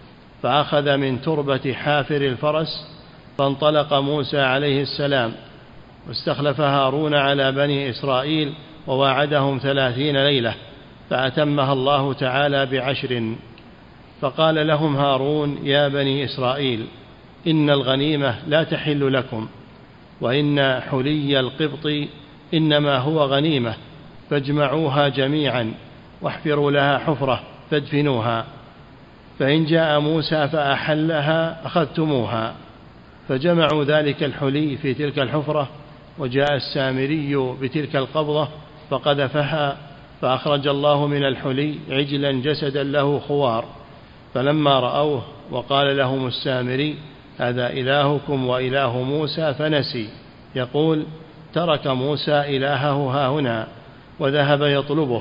فأخذ من تربة حافر الفرس، فانطلق موسى عليه السلام، واستخلف هارون على بني إسرائيل وواعدهم ثلاثين ليلة، فأتمها الله تعالى بعشر. فقال لهم هارون: يا بني إسرائيل، إن الغنيمة لا تحل لكم، وإن حلي القبط إنما هو غنيمة، فاجمعوها جميعا واحفروا لها حفرة فادفنوها، فإن جاء موسى فأحلها أخذتموها. فجمعوا ذلك الحلي في تلك الحفرة، وجاء السامري بتلك القبضة فقذفها، فأخرج الله من الحلي عجلا جسدا له خوار. فلما رأوه وقال لهم السامري: هذا إلهكم وإله موسى، فنسي، يقول: ترك موسى إلهه هاهنا وذهب يطلبه.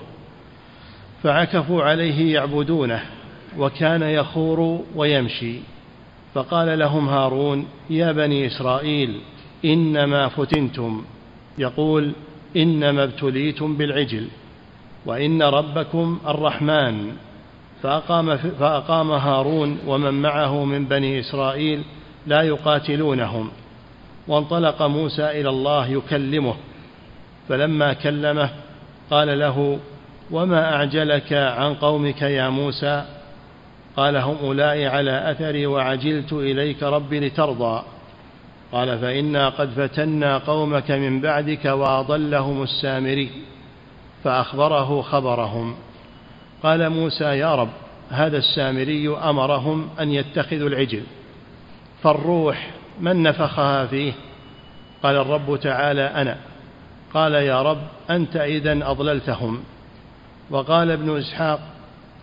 فعكفوا عليه يعبدونه، وكان يخور ويمشي. فقال لهم هارون: يا بني إسرائيل، إنما فتنتم، يقول: إنما ابتليتم بالعجل، وإن ربكم الرحمن. فأقام, فأقام هارون ومن معه من بني إسرائيل لا يقاتلونهم، وانطلق موسى إلى الله يكلمه. فلما كلمه قال له: وما أعجلك عن قومك يا موسى؟ قال: هم أولئك على أثري وعجلت إليك ربي لترضى. قال: فإنا قد فتنا قومك من بعدك وأضلهم السامري. فأخبره خبرهم. قال موسى: يا رب، هذا السامري أمرهم أن يتخذوا العجل، فالروح من نفخها فيه؟ قال الرب تعالى: أنا. قال: يا رب، أنت إذن أضللتهم. وقال ابن إسحاق: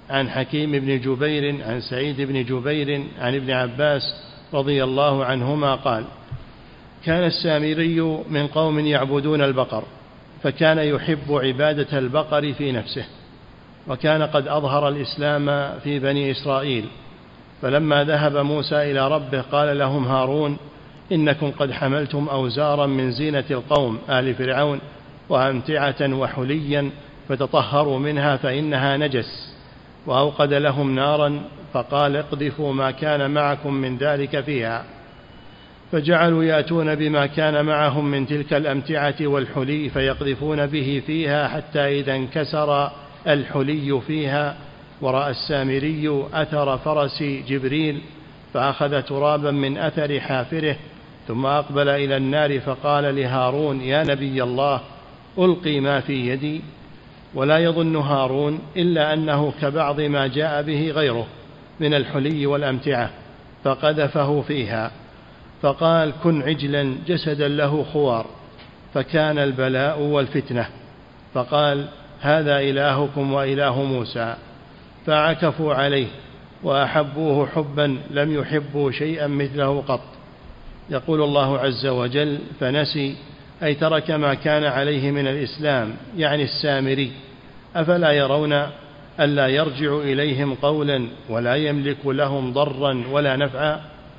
عن حكيم بن جبير عن سعيد بن جبير عن ابن عباس رضي الله عنهما قال: كان السامري من قوم يعبدون البقر، فكان يحب عبادة البقر في نفسه، وكان قد أظهر الإسلام في بني إسرائيل. فلما ذهب موسى إلى ربه قال لهم هارون: إنكم قد حملتم أوزارا من زينة القوم آل فرعون وأمتعة وحليا، فتطهروا منها فإنها نجس. وأوقد لهم نارا فقال: اقذفوا ما كان معكم من ذلك فيها. فجعلوا يأتون بما كان معهم من تلك الأمتعة والحلي فيقذفون به فيها، حتى إذا انكسر الحلي فيها ورأى السامري أثر فرس جبريل فأخذ ترابا من أثر حافره، ثم أقبل إلى النار فقال لهارون: يا نبي الله، ألقي ما في يدي. ولا يظن هارون إلا أنه كبعض ما جاء به غيره من الحلي والأمتعة، فقذفه فيها. فقال: كن عجلا جسدا له خوار. فكان البلاء والفتنة. فقال: هذا إلهكم وإله موسى. فعكفوا عليه وأحبوه حبا لم يحبوا شيئا مثله قط. يقول الله عز وجل: فنسي، أي ترك ما كان عليه من الإسلام، يعني السامري. أفلا يرون ألا يرجع إليهم قولا ولا يملك لهم ضرا ولا نفعا؟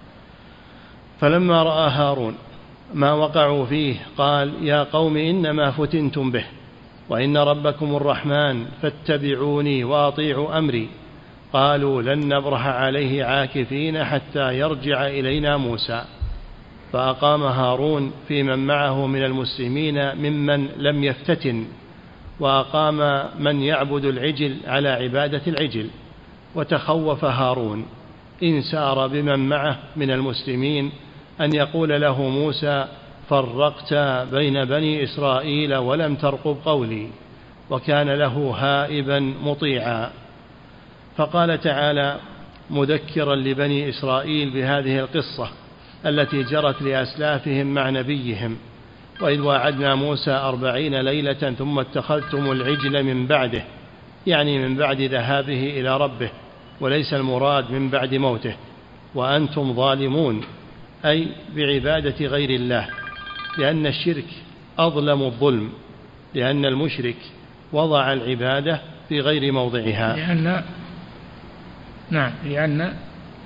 فلما رأى هارون ما وقعوا فيه قال: يا قوم إنما فتنتم به، وإن ربكم الرحمن، فاتبعوني وأطيعوا أمري. قالوا: لن نبرح عليه عاكفين حتى يرجع إلينا موسى. فأقام هارون في من معه من المسلمين ممن لم يفتتن، وأقام من يعبد العجل على عبادة العجل. وتخوف هارون إن سار بمن معه من المسلمين أن يقول له موسى: فرقت بين بني إسرائيل ولم ترقب قولي. وكان له هائبا مطيعا. فقال تعالى مذكرا لبني إسرائيل بهذه القصة التي جرت لأسلافهم مع نبيهم: وإذ واعدنا موسى أربعين ليلة ثم اتخذتم العجل من بعده، يعني من بعد ذهابه إلى ربه، وليس المراد من بعد موته، وأنتم ظالمون، أي بعبادة غير الله، لأن الشرك أظلم الظلم، لأن المشرك وضع العبادة في غير موضعها. لأن نعم لأن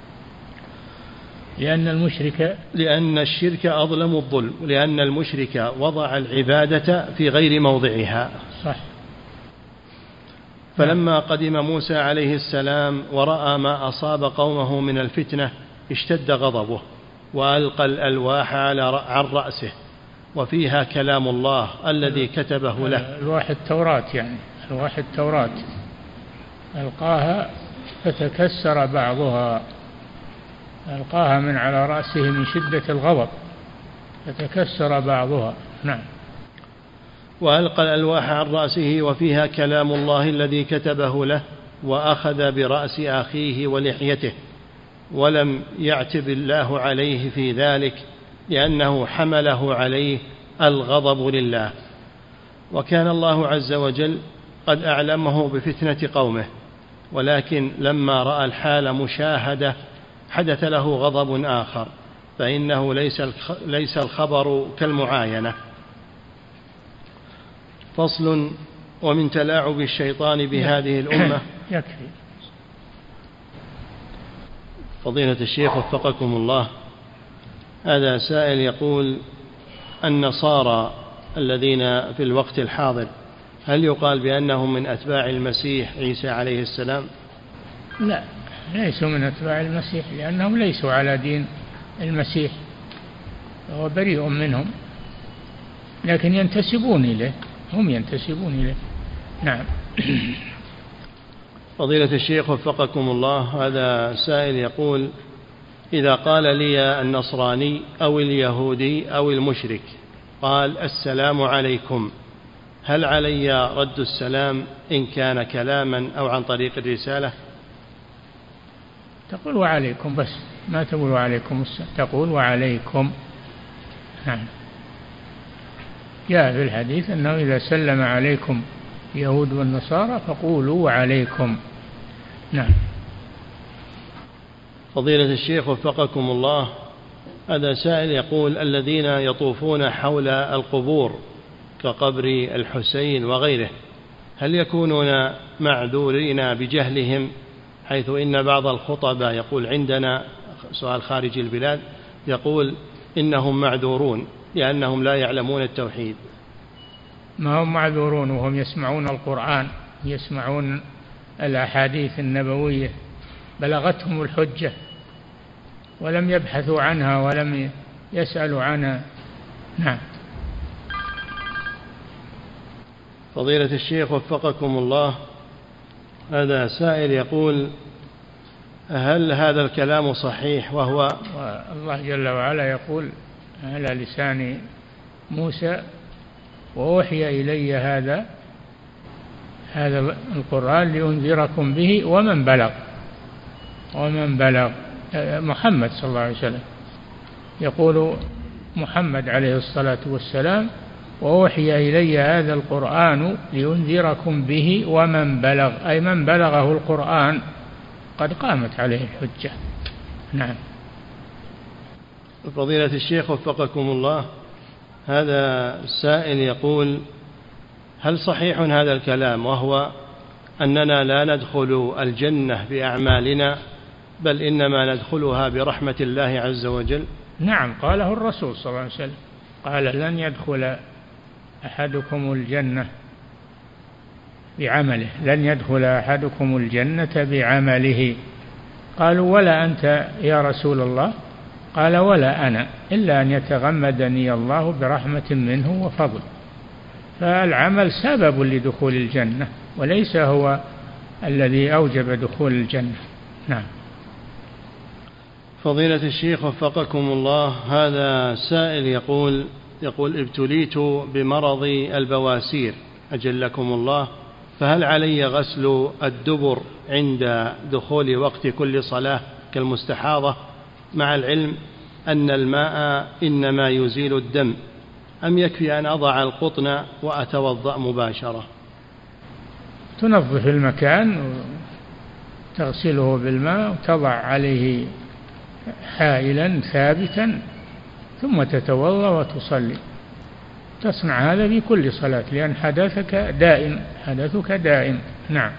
لأن المشرك لأن الشرك أظلم الظلم، لأن المشرك وضع العبادة في غير موضعها. صح. فلما قدم موسى عليه السلام ورأى ما أصاب قومه من الفتنة اشتد غضبه، وألقى الألواح على عن رأسه، وفيها كلام الله الذي كتبه له. ألواح التوراة، يعني ألواح التوراة ألقاها فتكسر بعضها، ألقاها من على رأسه من شدة الغضب فتكسر بعضها. نعم. وألقى الألواح عن رأسه وفيها كلام الله الذي كتبه له، وأخذ برأس أخيه ولحيته، ولم يعتب الله عليه في ذلك، لأنه حمله عليه الغضب لله. وكان الله عز وجل قد أعلمه بفتنة قومه، ولكن لما رأى الحال مشاهدة حدث له غضب آخر، فإنه ليس الخبر كالمعاينة. فصل: ومن تلاعب الشيطان بهذه الأمة. يكفي. فضيلة الشيخ وفقكم الله، هذا سائل يقول: النصارى الذين في الوقت الحاضر هل يقال بأنهم من أتباع المسيح عيسى عليه السلام؟ لا، ليسوا من أتباع المسيح، لأنهم ليسوا على دين المسيح، فهو بريء منهم، لكن ينتسبون إليه، هم ينتسبون إليه. نعم. فضيلة الشيخ وفقكم الله، هذا سائل يقول: إذا قال لي النصراني أو اليهودي أو المشرك قال السلام عليكم، هل علي رد السلام إن كان كلاما أو عن طريق الرسالة؟ تقول وعليكم بس، ما تقول وعليكم السلام، تقول وعليكم. نعم. جاء في الحديث أنه إذا سلم عليكم يهود والنصارى فقولوا وعليكم. نعم. فضيلة الشيخ وفقكم الله، هذا سائل يقول: الذين يطوفون حول القبور كقبر الحسين وغيره، هل يكونون معذورين بجهلهم؟ حيث إن بعض الخطباء يقول عندنا سؤال خارج البلاد يقول إنهم معذورون لأنهم لا يعلمون التوحيد. ما هم معذورون وهم يسمعون القرآن، يسمعون الأحاديث النبوية، بلغتهم الحجة ولم يبحثوا عنها ولم يسألوا عنها. نعم. فضيلة الشيخ وفقكم الله، هذا سائل يقول: هل هذا الكلام صحيح؟ وهو الله جل وعلا يقول على لسان موسى: وأوحي إلي هذا هذا القرآن لأنذركم به ومن بلغ ومن بلغ محمد صلى الله عليه وسلم. يقول محمد عليه الصلاة والسلام: وأوحي إلي هذا القرآن لأنذركم به ومن بلغ، أي من بلغه القرآن قد قامت عليه الحجة. نعم. فضيلة الشيخ وفقكم الله، هذا السائل يقول: هل صحيح هذا الكلام وهو أننا لا ندخل الجنة بأعمالنا بل إنما ندخلها برحمة الله عز وجل؟ نعم، قاله الرسول صلى الله عليه وسلم، قال: لن يدخل أحدكم الجنة بعمله، لن يدخل أحدكم الجنة بعمله. قالوا: ولا أنت يا رسول الله؟ قال: ولا أنا، إلا أن يتغمدني الله برحمة منه وفضل. فالعمل سبب لدخول الجنة وليس هو الذي أوجب دخول الجنة. نعم. فضيلة الشيخ وفقكم الله، هذا سائل يقول يقول ابتليت بمرض البواسير أجلكم الله، فهل علي غسل الدبر عند دخول وقت كل صلاة كالمستحاضة، مع العلم أن الماء إنما يزيل الدم، أم يكفي أن أضع القطن وأتوضأ مباشرة؟ تنظف المكان وتغسله بالماء وتضع عليه حائلا ثابتا ثم تتوضأ وتصلي. تصنع هذا في كل صلاة لأن حدثك دائم حدثك دائم. نعم.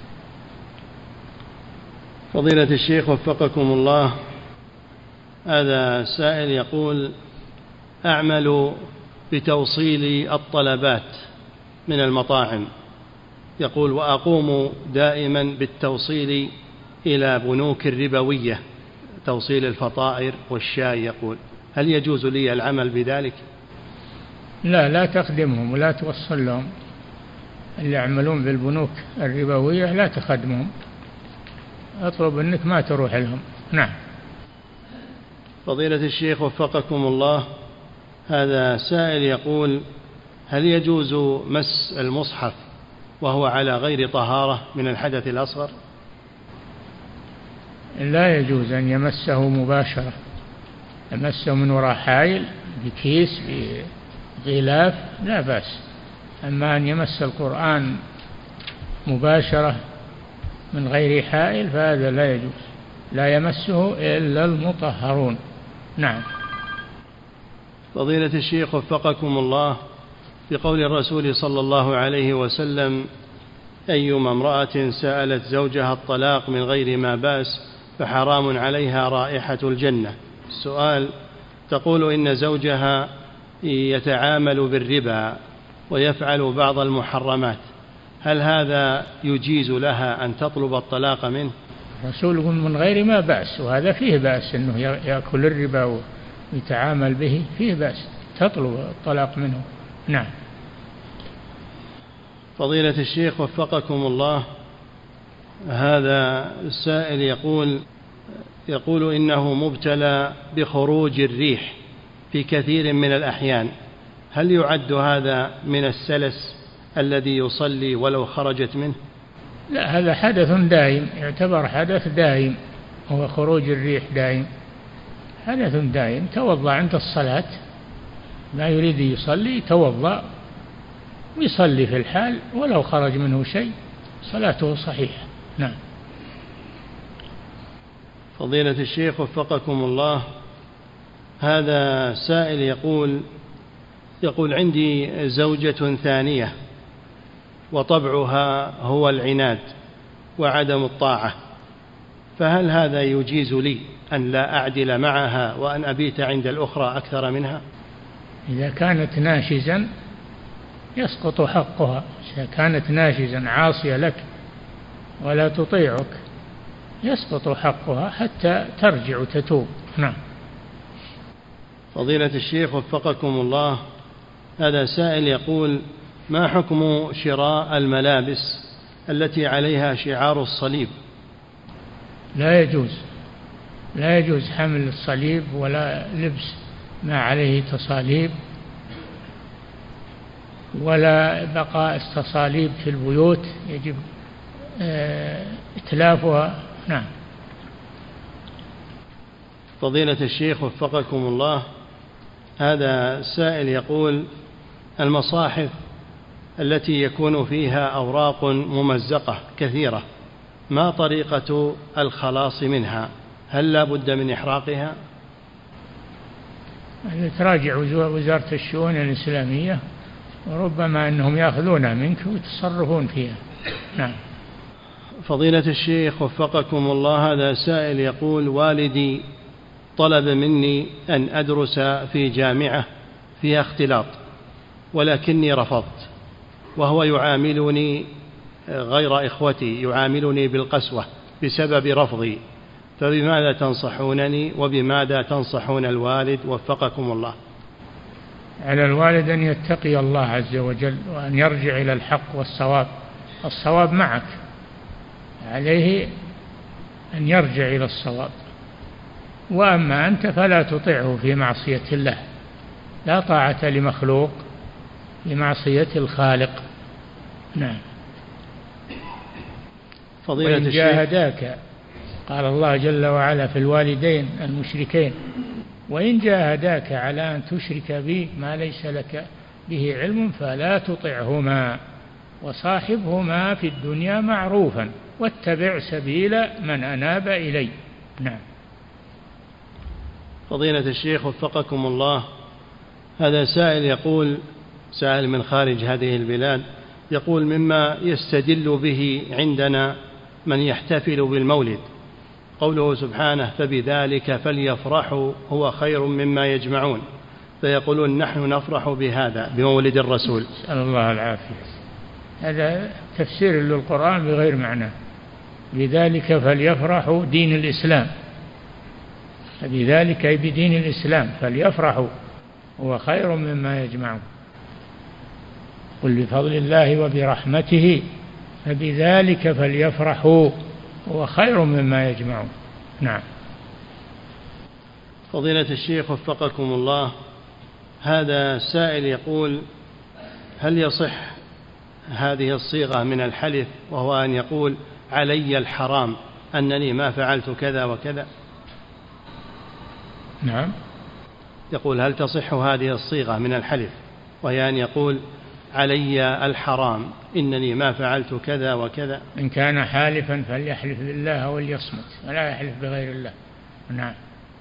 فضيلة الشيخ وفقكم الله، هذا سائل يقول: أعمل بتوصيل الطلبات من المطاعم، يقول، وأقوم دائما بالتوصيل إلى بنوك الربوية، توصيل الفطائر والشاي، يقول: هل يجوز لي العمل بذلك؟ لا، لا تخدمهم ولا توصل لهم. اللي يعملون بالبنوك الربوية لا تخدمهم، أطلب أنك ما تروح لهم. نعم. فضيلة الشيخ وفقكم الله، هذا سائل يقول: هل يجوز مس المصحف وهو على غير طهارة من الحدث الأصغر؟ لا يجوز أن يمسه مباشرة، يمسه من وراء حائل بكيس بغلاف لا بأس، أما أن يمس القرآن مباشرة من غير حائل فهذا لا يجوز، لا يمسه إلا المطهرون. نعم. فضيلة الشيخ وفقكم الله، بقول الرسول صلى الله عليه وسلم: أيما امرأة سألت زوجها الطلاق من غير ما بأس فحرام عليها رائحة الجنة. السؤال: تقول إن زوجها يتعامل بالربا ويفعل بعض المحرمات، هل هذا يجيز لها أن تطلب الطلاق منه؟ الرسول يقول من غير ما بأس، وهذا فيه بأس، أنه يأكل الربا ويتعامل به فيه بأس، تطلب الطلاق منه. نعم. فضيلة الشيخ وفقكم الله، هذا السائل يقول يقول إنه مبتلى بخروج الريح في كثير من الأحيان، هل يعد هذا من السلس الذي يصلي ولو خرجت منه؟ لا، هذا حدث دائم، يعتبر حدث دائم، هو خروج الريح دائم، حدث دائم. توضأ عند الصلاة، ما يريد يصلي توضأ ويصلي في الحال ولو خرج منه شيء، صلاته صحيحة. نعم. فضيلة الشيخ وفقكم الله، هذا سائل يقول يقول عندي زوجة ثانية وطبعها هو العناد وعدم الطاعة، فهل هذا يجيز لي أن لا أعدل معها وأن أبيت عند الأخرى أكثر منها؟ إذا كانت ناشزا يسقط حقها، إذا كانت ناشزا عاصية لك ولا تطيعك يسقط حقها حتى ترجع وتتوب. نعم. فضيلة الشيخ وفقكم الله، هذا سائل يقول: ما حكم شراء الملابس التي عليها شعار الصليب؟ لا يجوز، لا يجوز حمل الصليب ولا لبس ما عليه تصاليب ولا بقاء التصاليب في البيوت، يجب إتلافها. نعم. فضيلة الشيخ وفقكم الله، هذا سائل يقول: المصاحف التي يكون فيها أوراق ممزقة كثيرة ما طريقة الخلاص منها؟ هل لا بد من إحراقها؟ تراجع وزارة الشؤون الإسلامية وربما أنهم يأخذونها منك ويتصرفون فيها. نعم. فضيلة الشيخ وفقكم الله، هذا سائل يقول: والدي طلب مني أن أدرس في جامعة فيها اختلاط ولكني رفضت، وهو يعاملني غير إخوتي، يعاملني بالقسوة بسبب رفضي، فبماذا تنصحونني وبماذا تنصحون الوالد وفقكم الله؟ على الوالد أن يتقي الله عز وجل وأن يرجع إلى الحق والصواب، الصواب معك، عليه أن يرجع إلى الصواب. وأما أنت فلا تطيعه في معصية الله، لا طاعة لمخلوق بمعصية الخالق. نعم. فضيلة وإن جاهداك، قال الله جل وعلا في الوالدين المشركين: وإن جاهداك على أن تشرك بي ما ليس لك به علم فلا تطعهما وصاحبهما في الدنيا معروفا واتبع سبيل من أناب إلي. نعم. فضيلة الشيخ وفقكم الله، هذا سائل يقول، سائل من خارج هذه البلاد، يقول: مما يستدل به عندنا من يحتفل بالمولد قوله سبحانه: فبذلك فليفرحوا هو خير مما يجمعون، فيقولون نحن نفرح بهذا بمولد الرسول. نسأل الله العافية. هذا تفسير للقرآن بغير معنى. بذلك فليفرحوا دين الإسلام، فبذلك أي بدين الإسلام فليفرحوا هو خير مما يجمعون. قل بفضل الله وبرحمته فبذلك فليفرحوا هو خير مما يجمعون. نعم. فضيلة الشيخ وفقكم الله، هذا سائل يقول: هل يصح هذه الصيغة من الحلف، وهو أن يقول علي الحرام أنني ما فعلت كذا وكذا؟ نعم. يقول: هل تصح هذه الصيغة من الحلف، وهي أن يقول علي الحرام إنني ما فعلت كذا وكذا؟ إن كان حالفا فليحلف بالله وليصمت ولا يحلف بغير الله. نعم.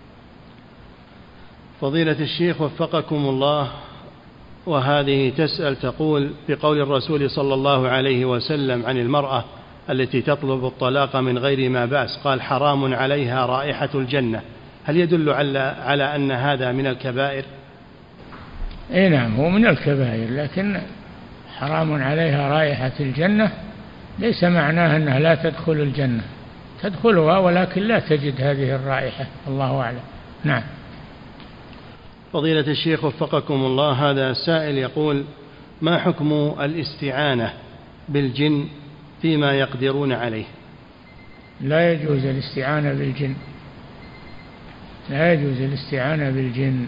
فضيلة الشيخ وفقكم الله، وهذه تسأل تقول: بقول الرسول صلى الله عليه وسلم عن المرأة التي تطلب الطلاق من غير ما بأس قال: حرام عليها رائحة الجنة، هل يدل على على أن هذا من الكبائر؟ اي نعم، هو من الكبائر، لكن حرام عليها رائحة الجنة ليس معناه أنها لا تدخل الجنة، تدخلها ولكن لا تجد هذه الرائحة، الله أعلم. نعم. فضيلة الشيخ وفقكم الله، هذا سائل يقول: ما حكم الاستعانة بالجن فيما يقدرون عليه؟ لا يجوز الاستعانة بالجن، لا يجوز الاستعانة بالجن،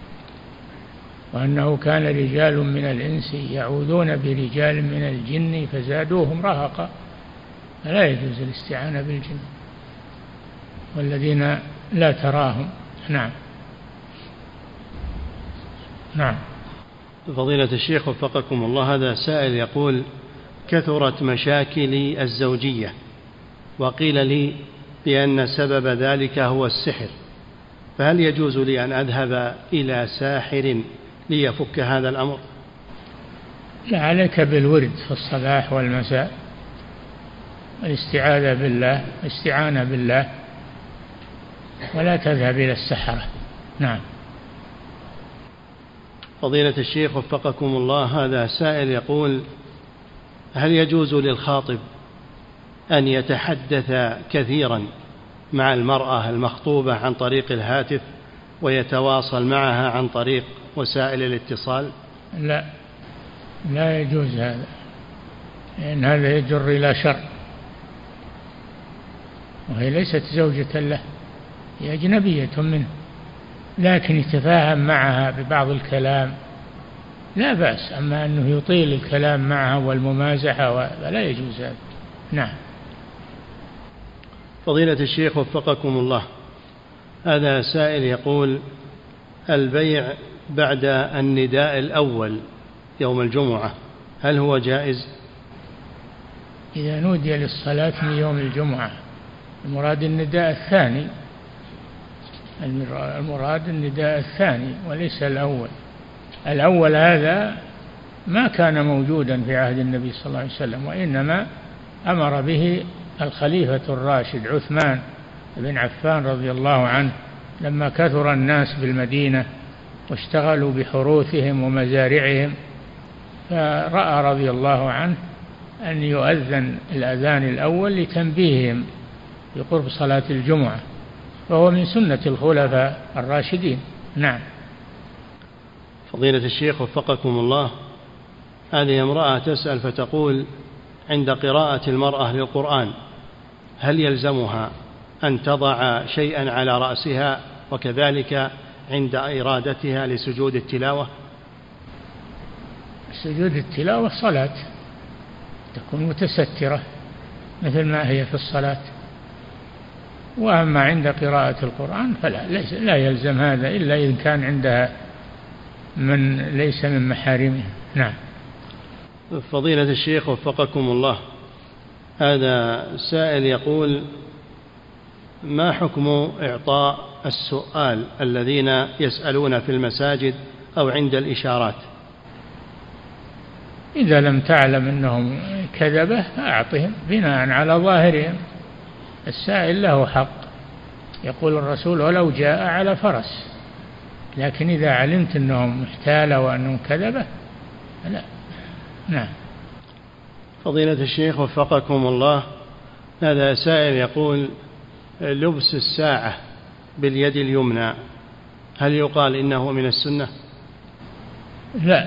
وأنه كان رجال من الإنس يعوذون برجال من الجن فزادوهم رهقا، فلا يجوز الاستعانة بالجن والذين لا تراهم. نعم. نعم. فضيلة الشيخ وفقكم الله، هذا سائل يقول: كثرت مشاكلي الزوجية وقيل لي بأن سبب ذلك هو السحر، فهل يجوز لي أن أذهب إلى ساحر ليفك هذا الأمر؟ لا، عليك بالورد في الصباح والمساء، الاستعاذة بالله، الاستعانة بالله، ولا تذهب إلى السحرة. نعم. فضيلة الشيخ وفقكم الله، هذا سائل يقول: هل يجوز للخاطب أن يتحدث كثيرا مع المرأة المخطوبة عن طريق الهاتف ويتواصل معها عن طريق وسائل الاتصال؟ لا، لا يجوز هذا، لأن هذا يجر إلى شر، وهي ليست زوجة له، هي أجنبية منه، لكن يتفاهم معها ببعض الكلام لا بأس، أما أنه يطيل الكلام معها والممازحة فلا يجوز هذا. نعم. فضيلة الشيخ وفقكم الله، هذا سائل يقول: البيع بعد النداء الأول يوم الجمعة هل هو جائز؟ إذا نودي للصلاة من يوم الجمعة، المراد النداء الثاني، المراد النداء الثاني وليس الأول. الأول هذا ما كان موجودا في عهد النبي صلى الله عليه وسلم، وإنما أمر به الخليفة الراشد عثمان بن عفان رضي الله عنه لما كثر الناس بالمدينة واشتغلوا بحروثهم ومزارعهم، فرأى رضي الله عنه أن يؤذن الأذان الأول لتنبيههم بقرب صلاة الجمعة، وهو من سنة الخلفاء الراشدين. نعم. فضيلة الشيخ وفقكم الله، هذه امرأة تسأل فتقول: عند قراءة المرأة للقرآن هل يلزمها أن تضع شيئا على رأسها، وكذلك عند إرادتها لسجود التلاوة؟ سجود التلاوة صلاة، تكون متسترة مثل ما هي في الصلاة، وأما عند قراءة القرآن فلا ليس لا يلزم هذا إلا إن كان عندها من ليس من محارمها. نعم. فضيلة الشيخ وفقكم الله، هذا سائل يقول: ما حكم إعطاء السؤال الذين يسألون في المساجد أو عند الإشارات؟ إذا لم تعلم أنهم كذبة فأعطهم بناء على ظاهرهم، السائل له حق، يقول الرسول: ولو جاء على فرس، لكن إذا علمت أنهم محتالة وأنهم كذبة لا. نعم. فضيلة الشيخ وفقكم الله، هذا سائل يقول: لبس الساعة باليد اليمنى هل يقال إنه من السنة؟ لا،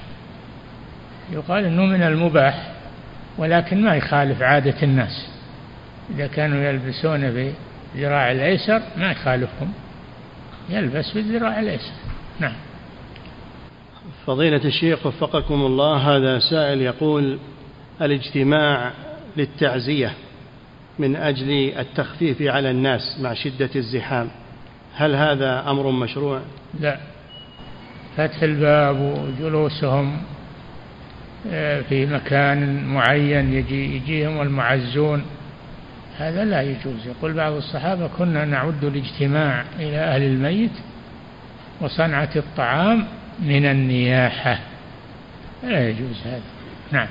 يقال إنه من المباح، ولكن ما يخالف عادة الناس، إذا كانوا يلبسون بالذراع الأيسر ما يخالفهم، يلبس بالذراع الأيسر. نعم. فضيلة الشيخ وفقكم الله، هذا سائل يقول: الاجتماع للتعزية من أجل التخفيف على الناس مع شدة الزحام هل هذا أمر مشروع؟ لا، فتح الباب وجلوسهم في مكان معين يجي يجيهم المعزون هذا لا يجوز. يقول بعض الصحابة: كنا نعد الاجتماع إلى أهل الميت وصنعة الطعام من النياحة، لا يجوز هذا. نعم.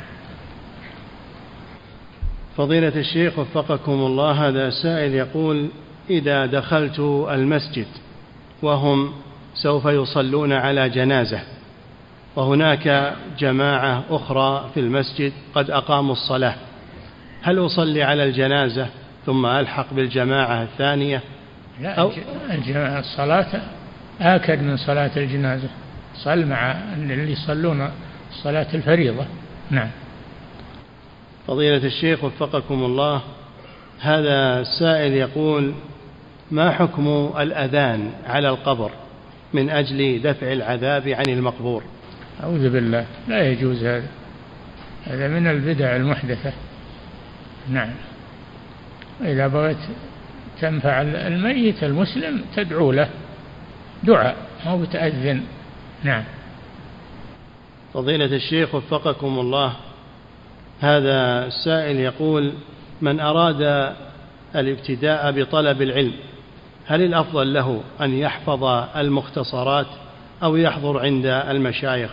فضيلة الشيخ وفقكم الله، هذا سائل يقول: إذا دخلت المسجد وهم سوف يصلون على جنازة وهناك جماعة أخرى في المسجد قد أقاموا الصلاة، هل أصلي على الجنازة ثم ألحق بالجماعة الثانية؟ لا، أو الصلاة آكد من صلاة الجنازة، صل مع اللي يصلون صلاة الفريضة. نعم. فضيلة الشيخ وفقكم الله، هذا سائل يقول: ما حكم الأذان على القبر من أجل دفع العذاب عن المقبور؟ أعوذ بالله، لا يجوز هذا، هذا من البدع المحدثة. نعم. إذا بغيت تنفع الميت المسلم تدعو له دعاء أو بتأذن. نعم. فضيلة الشيخ وفقكم الله، هذا السائل يقول: من أراد الابتداء بطلب العلم، هل الأفضل له أن يحفظ المختصرات أو يحضر عند المشايخ؟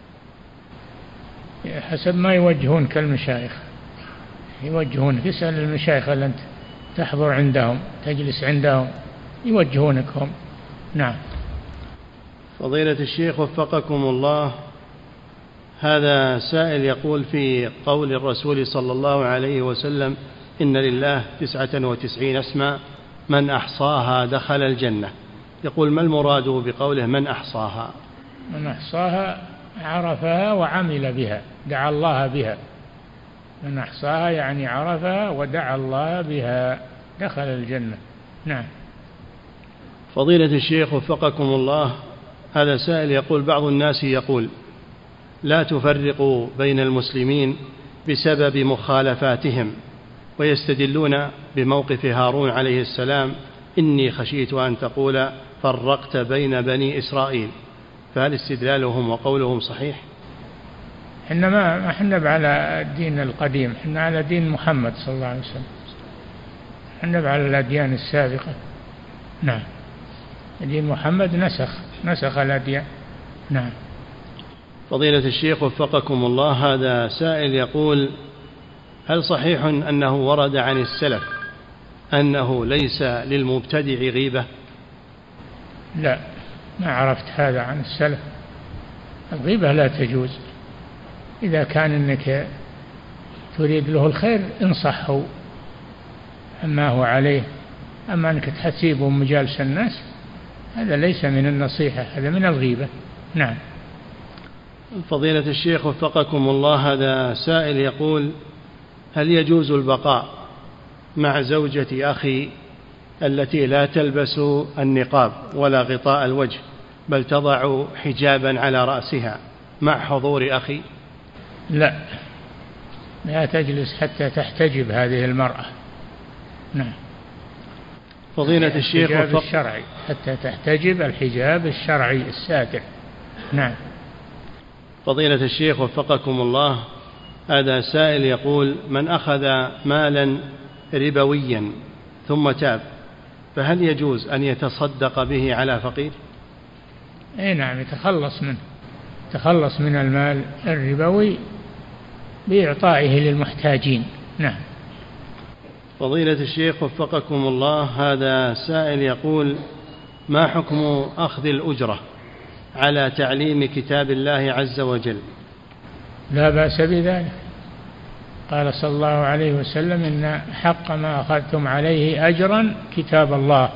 حسب ما يوجهونك المشايخ، يوجهونك، اسأل المشايخ اللي أنت تحضر عندهم تجلس عندهم يوجهونك هم. نعم. فضيلة الشيخ وفقكم الله، هذا سائل يقول في قول الرسول صلى الله عليه وسلم إن لله تسعة وتسعين اسما من أحصاها دخل الجنة، يقول ما المراد بقوله من أحصاها؟ من أحصاها عرفها وعمل بها، دعا الله بها. من أحصاها يعني عرفها ودعا الله بها دخل الجنة. نعم. فضيلة الشيخ وفقكم الله، هذا سائل يقول بعض الناس يقول لا تفرقوا بين المسلمين بسبب مخالفاتهم، ويستدلون بموقف هارون عليه السلام إني خشيت أن تقول فرقت بين بني إسرائيل، فهل استدلالهم وقولهم صحيح؟ إحنا ما إحنا على الدين القديم، إحنا على دين محمد صلى الله عليه وسلم، إحنا على الأديان السابقة. نعم. دين محمد نسخ نسخ الأديان. نعم. فضيلة الشيخ وفقكم الله، هذا سائل يقول هل صحيح أنه ورد عن السلف أنه ليس للمبتدع غيبة؟ لا، ما عرفت هذا عن السلف. الغيبة لا تجوز، إذا كان أنك تريد له الخير انصحه أما هو عليه، أما أنك تحسيبه مجالس الناس هذا ليس من النصيحة، هذا من الغيبة. نعم. فضيلة الشيخ وفقكم الله، هذا سائل يقول هل يجوز البقاء مع زوجة أخي التي لا تلبس النقاب ولا غطاء الوجه بل تضع حجابا على رأسها مع حضور أخي؟ لا، لا تجلس حتى تحتجب هذه المرأة. نعم. فضيلة الشيخ الحجاب وفق... الشرعي، حتى تحتجب الحجاب الشرعي الساتر. نعم. فضيلة الشيخ وفقكم الله، هذا سائل يقول من أخذ مالا ربويا ثم تاب فهل يجوز أن يتصدق به على فقير؟ أي نعم، يتخلص منه، يتخلص من المال الربوي بإعطائه للمحتاجين. نعم. فضيلة الشيخ وفقكم الله، هذا سائل يقول ما حكم أخذ الأجرة على تعليم كتاب الله عز وجل؟ لا بأس بذلك، قال صلى الله عليه وسلم إن حق ما أخذتم عليه أجرا كتاب الله.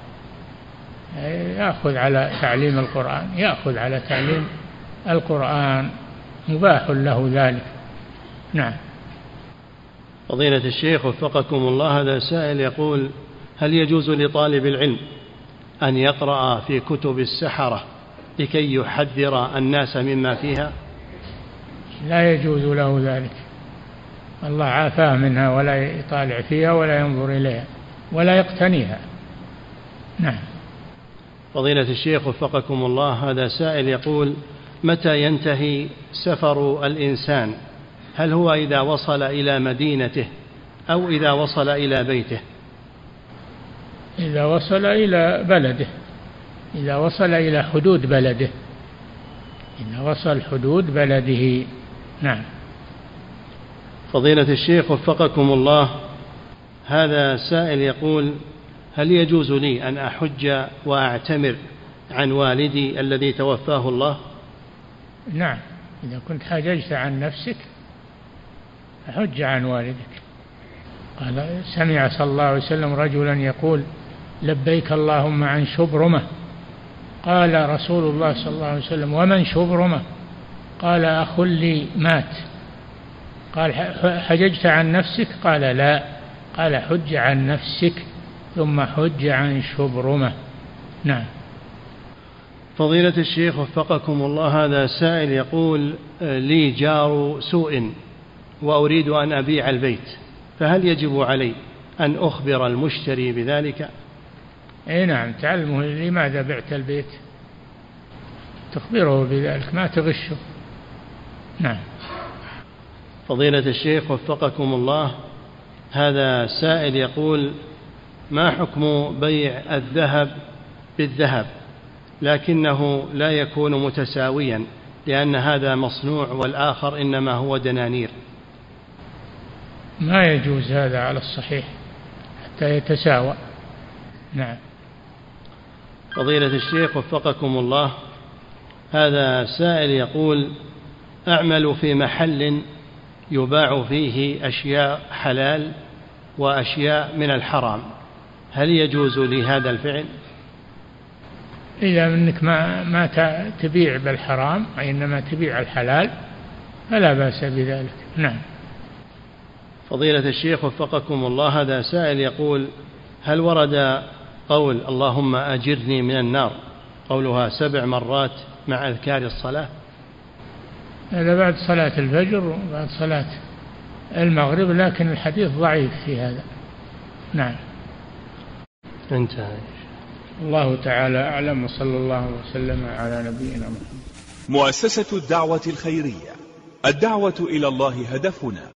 يأخذ على تعليم القرآن، يأخذ على تعليم القرآن، مباح له ذلك. نعم. فضيلة الشيخ وفقكم الله، هذا سائل يقول هل يجوز لطالب العلم أن يقرأ في كتب السحرة لكي يحذر الناس مما فيها؟ لا يجوز له ذلك، الله عافاه منها، ولا يطالع فيها ولا ينظر إليها ولا يقتنيها. نعم. فضيلة الشيخ وفقكم الله، هذا سائل يقول متى ينتهي سفر الإنسان؟ هل هو إذا وصل إلى مدينته أو إذا وصل إلى بيته؟ إذا وصل إلى بلده، إذا وصل إلى حدود بلده، إذا وصل حدود بلده. نعم. فضيلة الشيخ وفقكم الله، هذا سائل يقول هل يجوز لي أن أحج وأعتمر عن والدي الذي توفاه الله؟ نعم، إذا كنت حججت عن نفسك حج عن والدك. قال سمع صلى الله عليه وسلم رجلا يقول لبيك اللهم عن شبرمة، قال رسول الله صلى الله عليه وسلم ومن شبرمة؟ قال أخ لي مات. قال حججت عن نفسك؟ قال لا. قال حج عن نفسك ثم حج عن شبرمة. نعم. فضيلة الشيخ وفقكم الله، هذا سائل يقول لي جار سوء وأريد أن أبيع البيت، فهل يجب علي أن أخبر المشتري بذلك؟ أي نعم، تعلمه لماذا بعت البيت، تخبره بذلك، ما تغشه. نعم. فضيلة الشيخ وفقكم الله، هذا سائل يقول ما حكم بيع الذهب بالذهب لكنه لا يكون متساويا لأن هذا مصنوع والآخر إنما هو دنانير؟ ما يجوز هذا على الصحيح حتى يتساوى. نعم. فضيلة الشيخ وفقكم الله، هذا سائل يقول: أعمل في محل يباع فيه أشياء حلال وأشياء من الحرام، هل يجوز لي هذا الفعل؟ إذا منك ما, ما تبيع بالحرام وإنما تبيع الحلال فلا بأس بذلك. نعم. فضيلة الشيخ وفقكم الله، هذا سائل يقول: هل ورد قول اللهم أجرني من النار قولها سبع مرات مع أذكار الصلاة؟ هذا بعد صلاة الفجر وبعد صلاة المغرب، لكن الحديث ضعيف في هذا. نعم. انتهى. الله تعالى أعلم، وصلى الله وسلم على نبينا محمد. مؤسسة الدعوة الخيرية، الدعوة إلى الله هدفنا.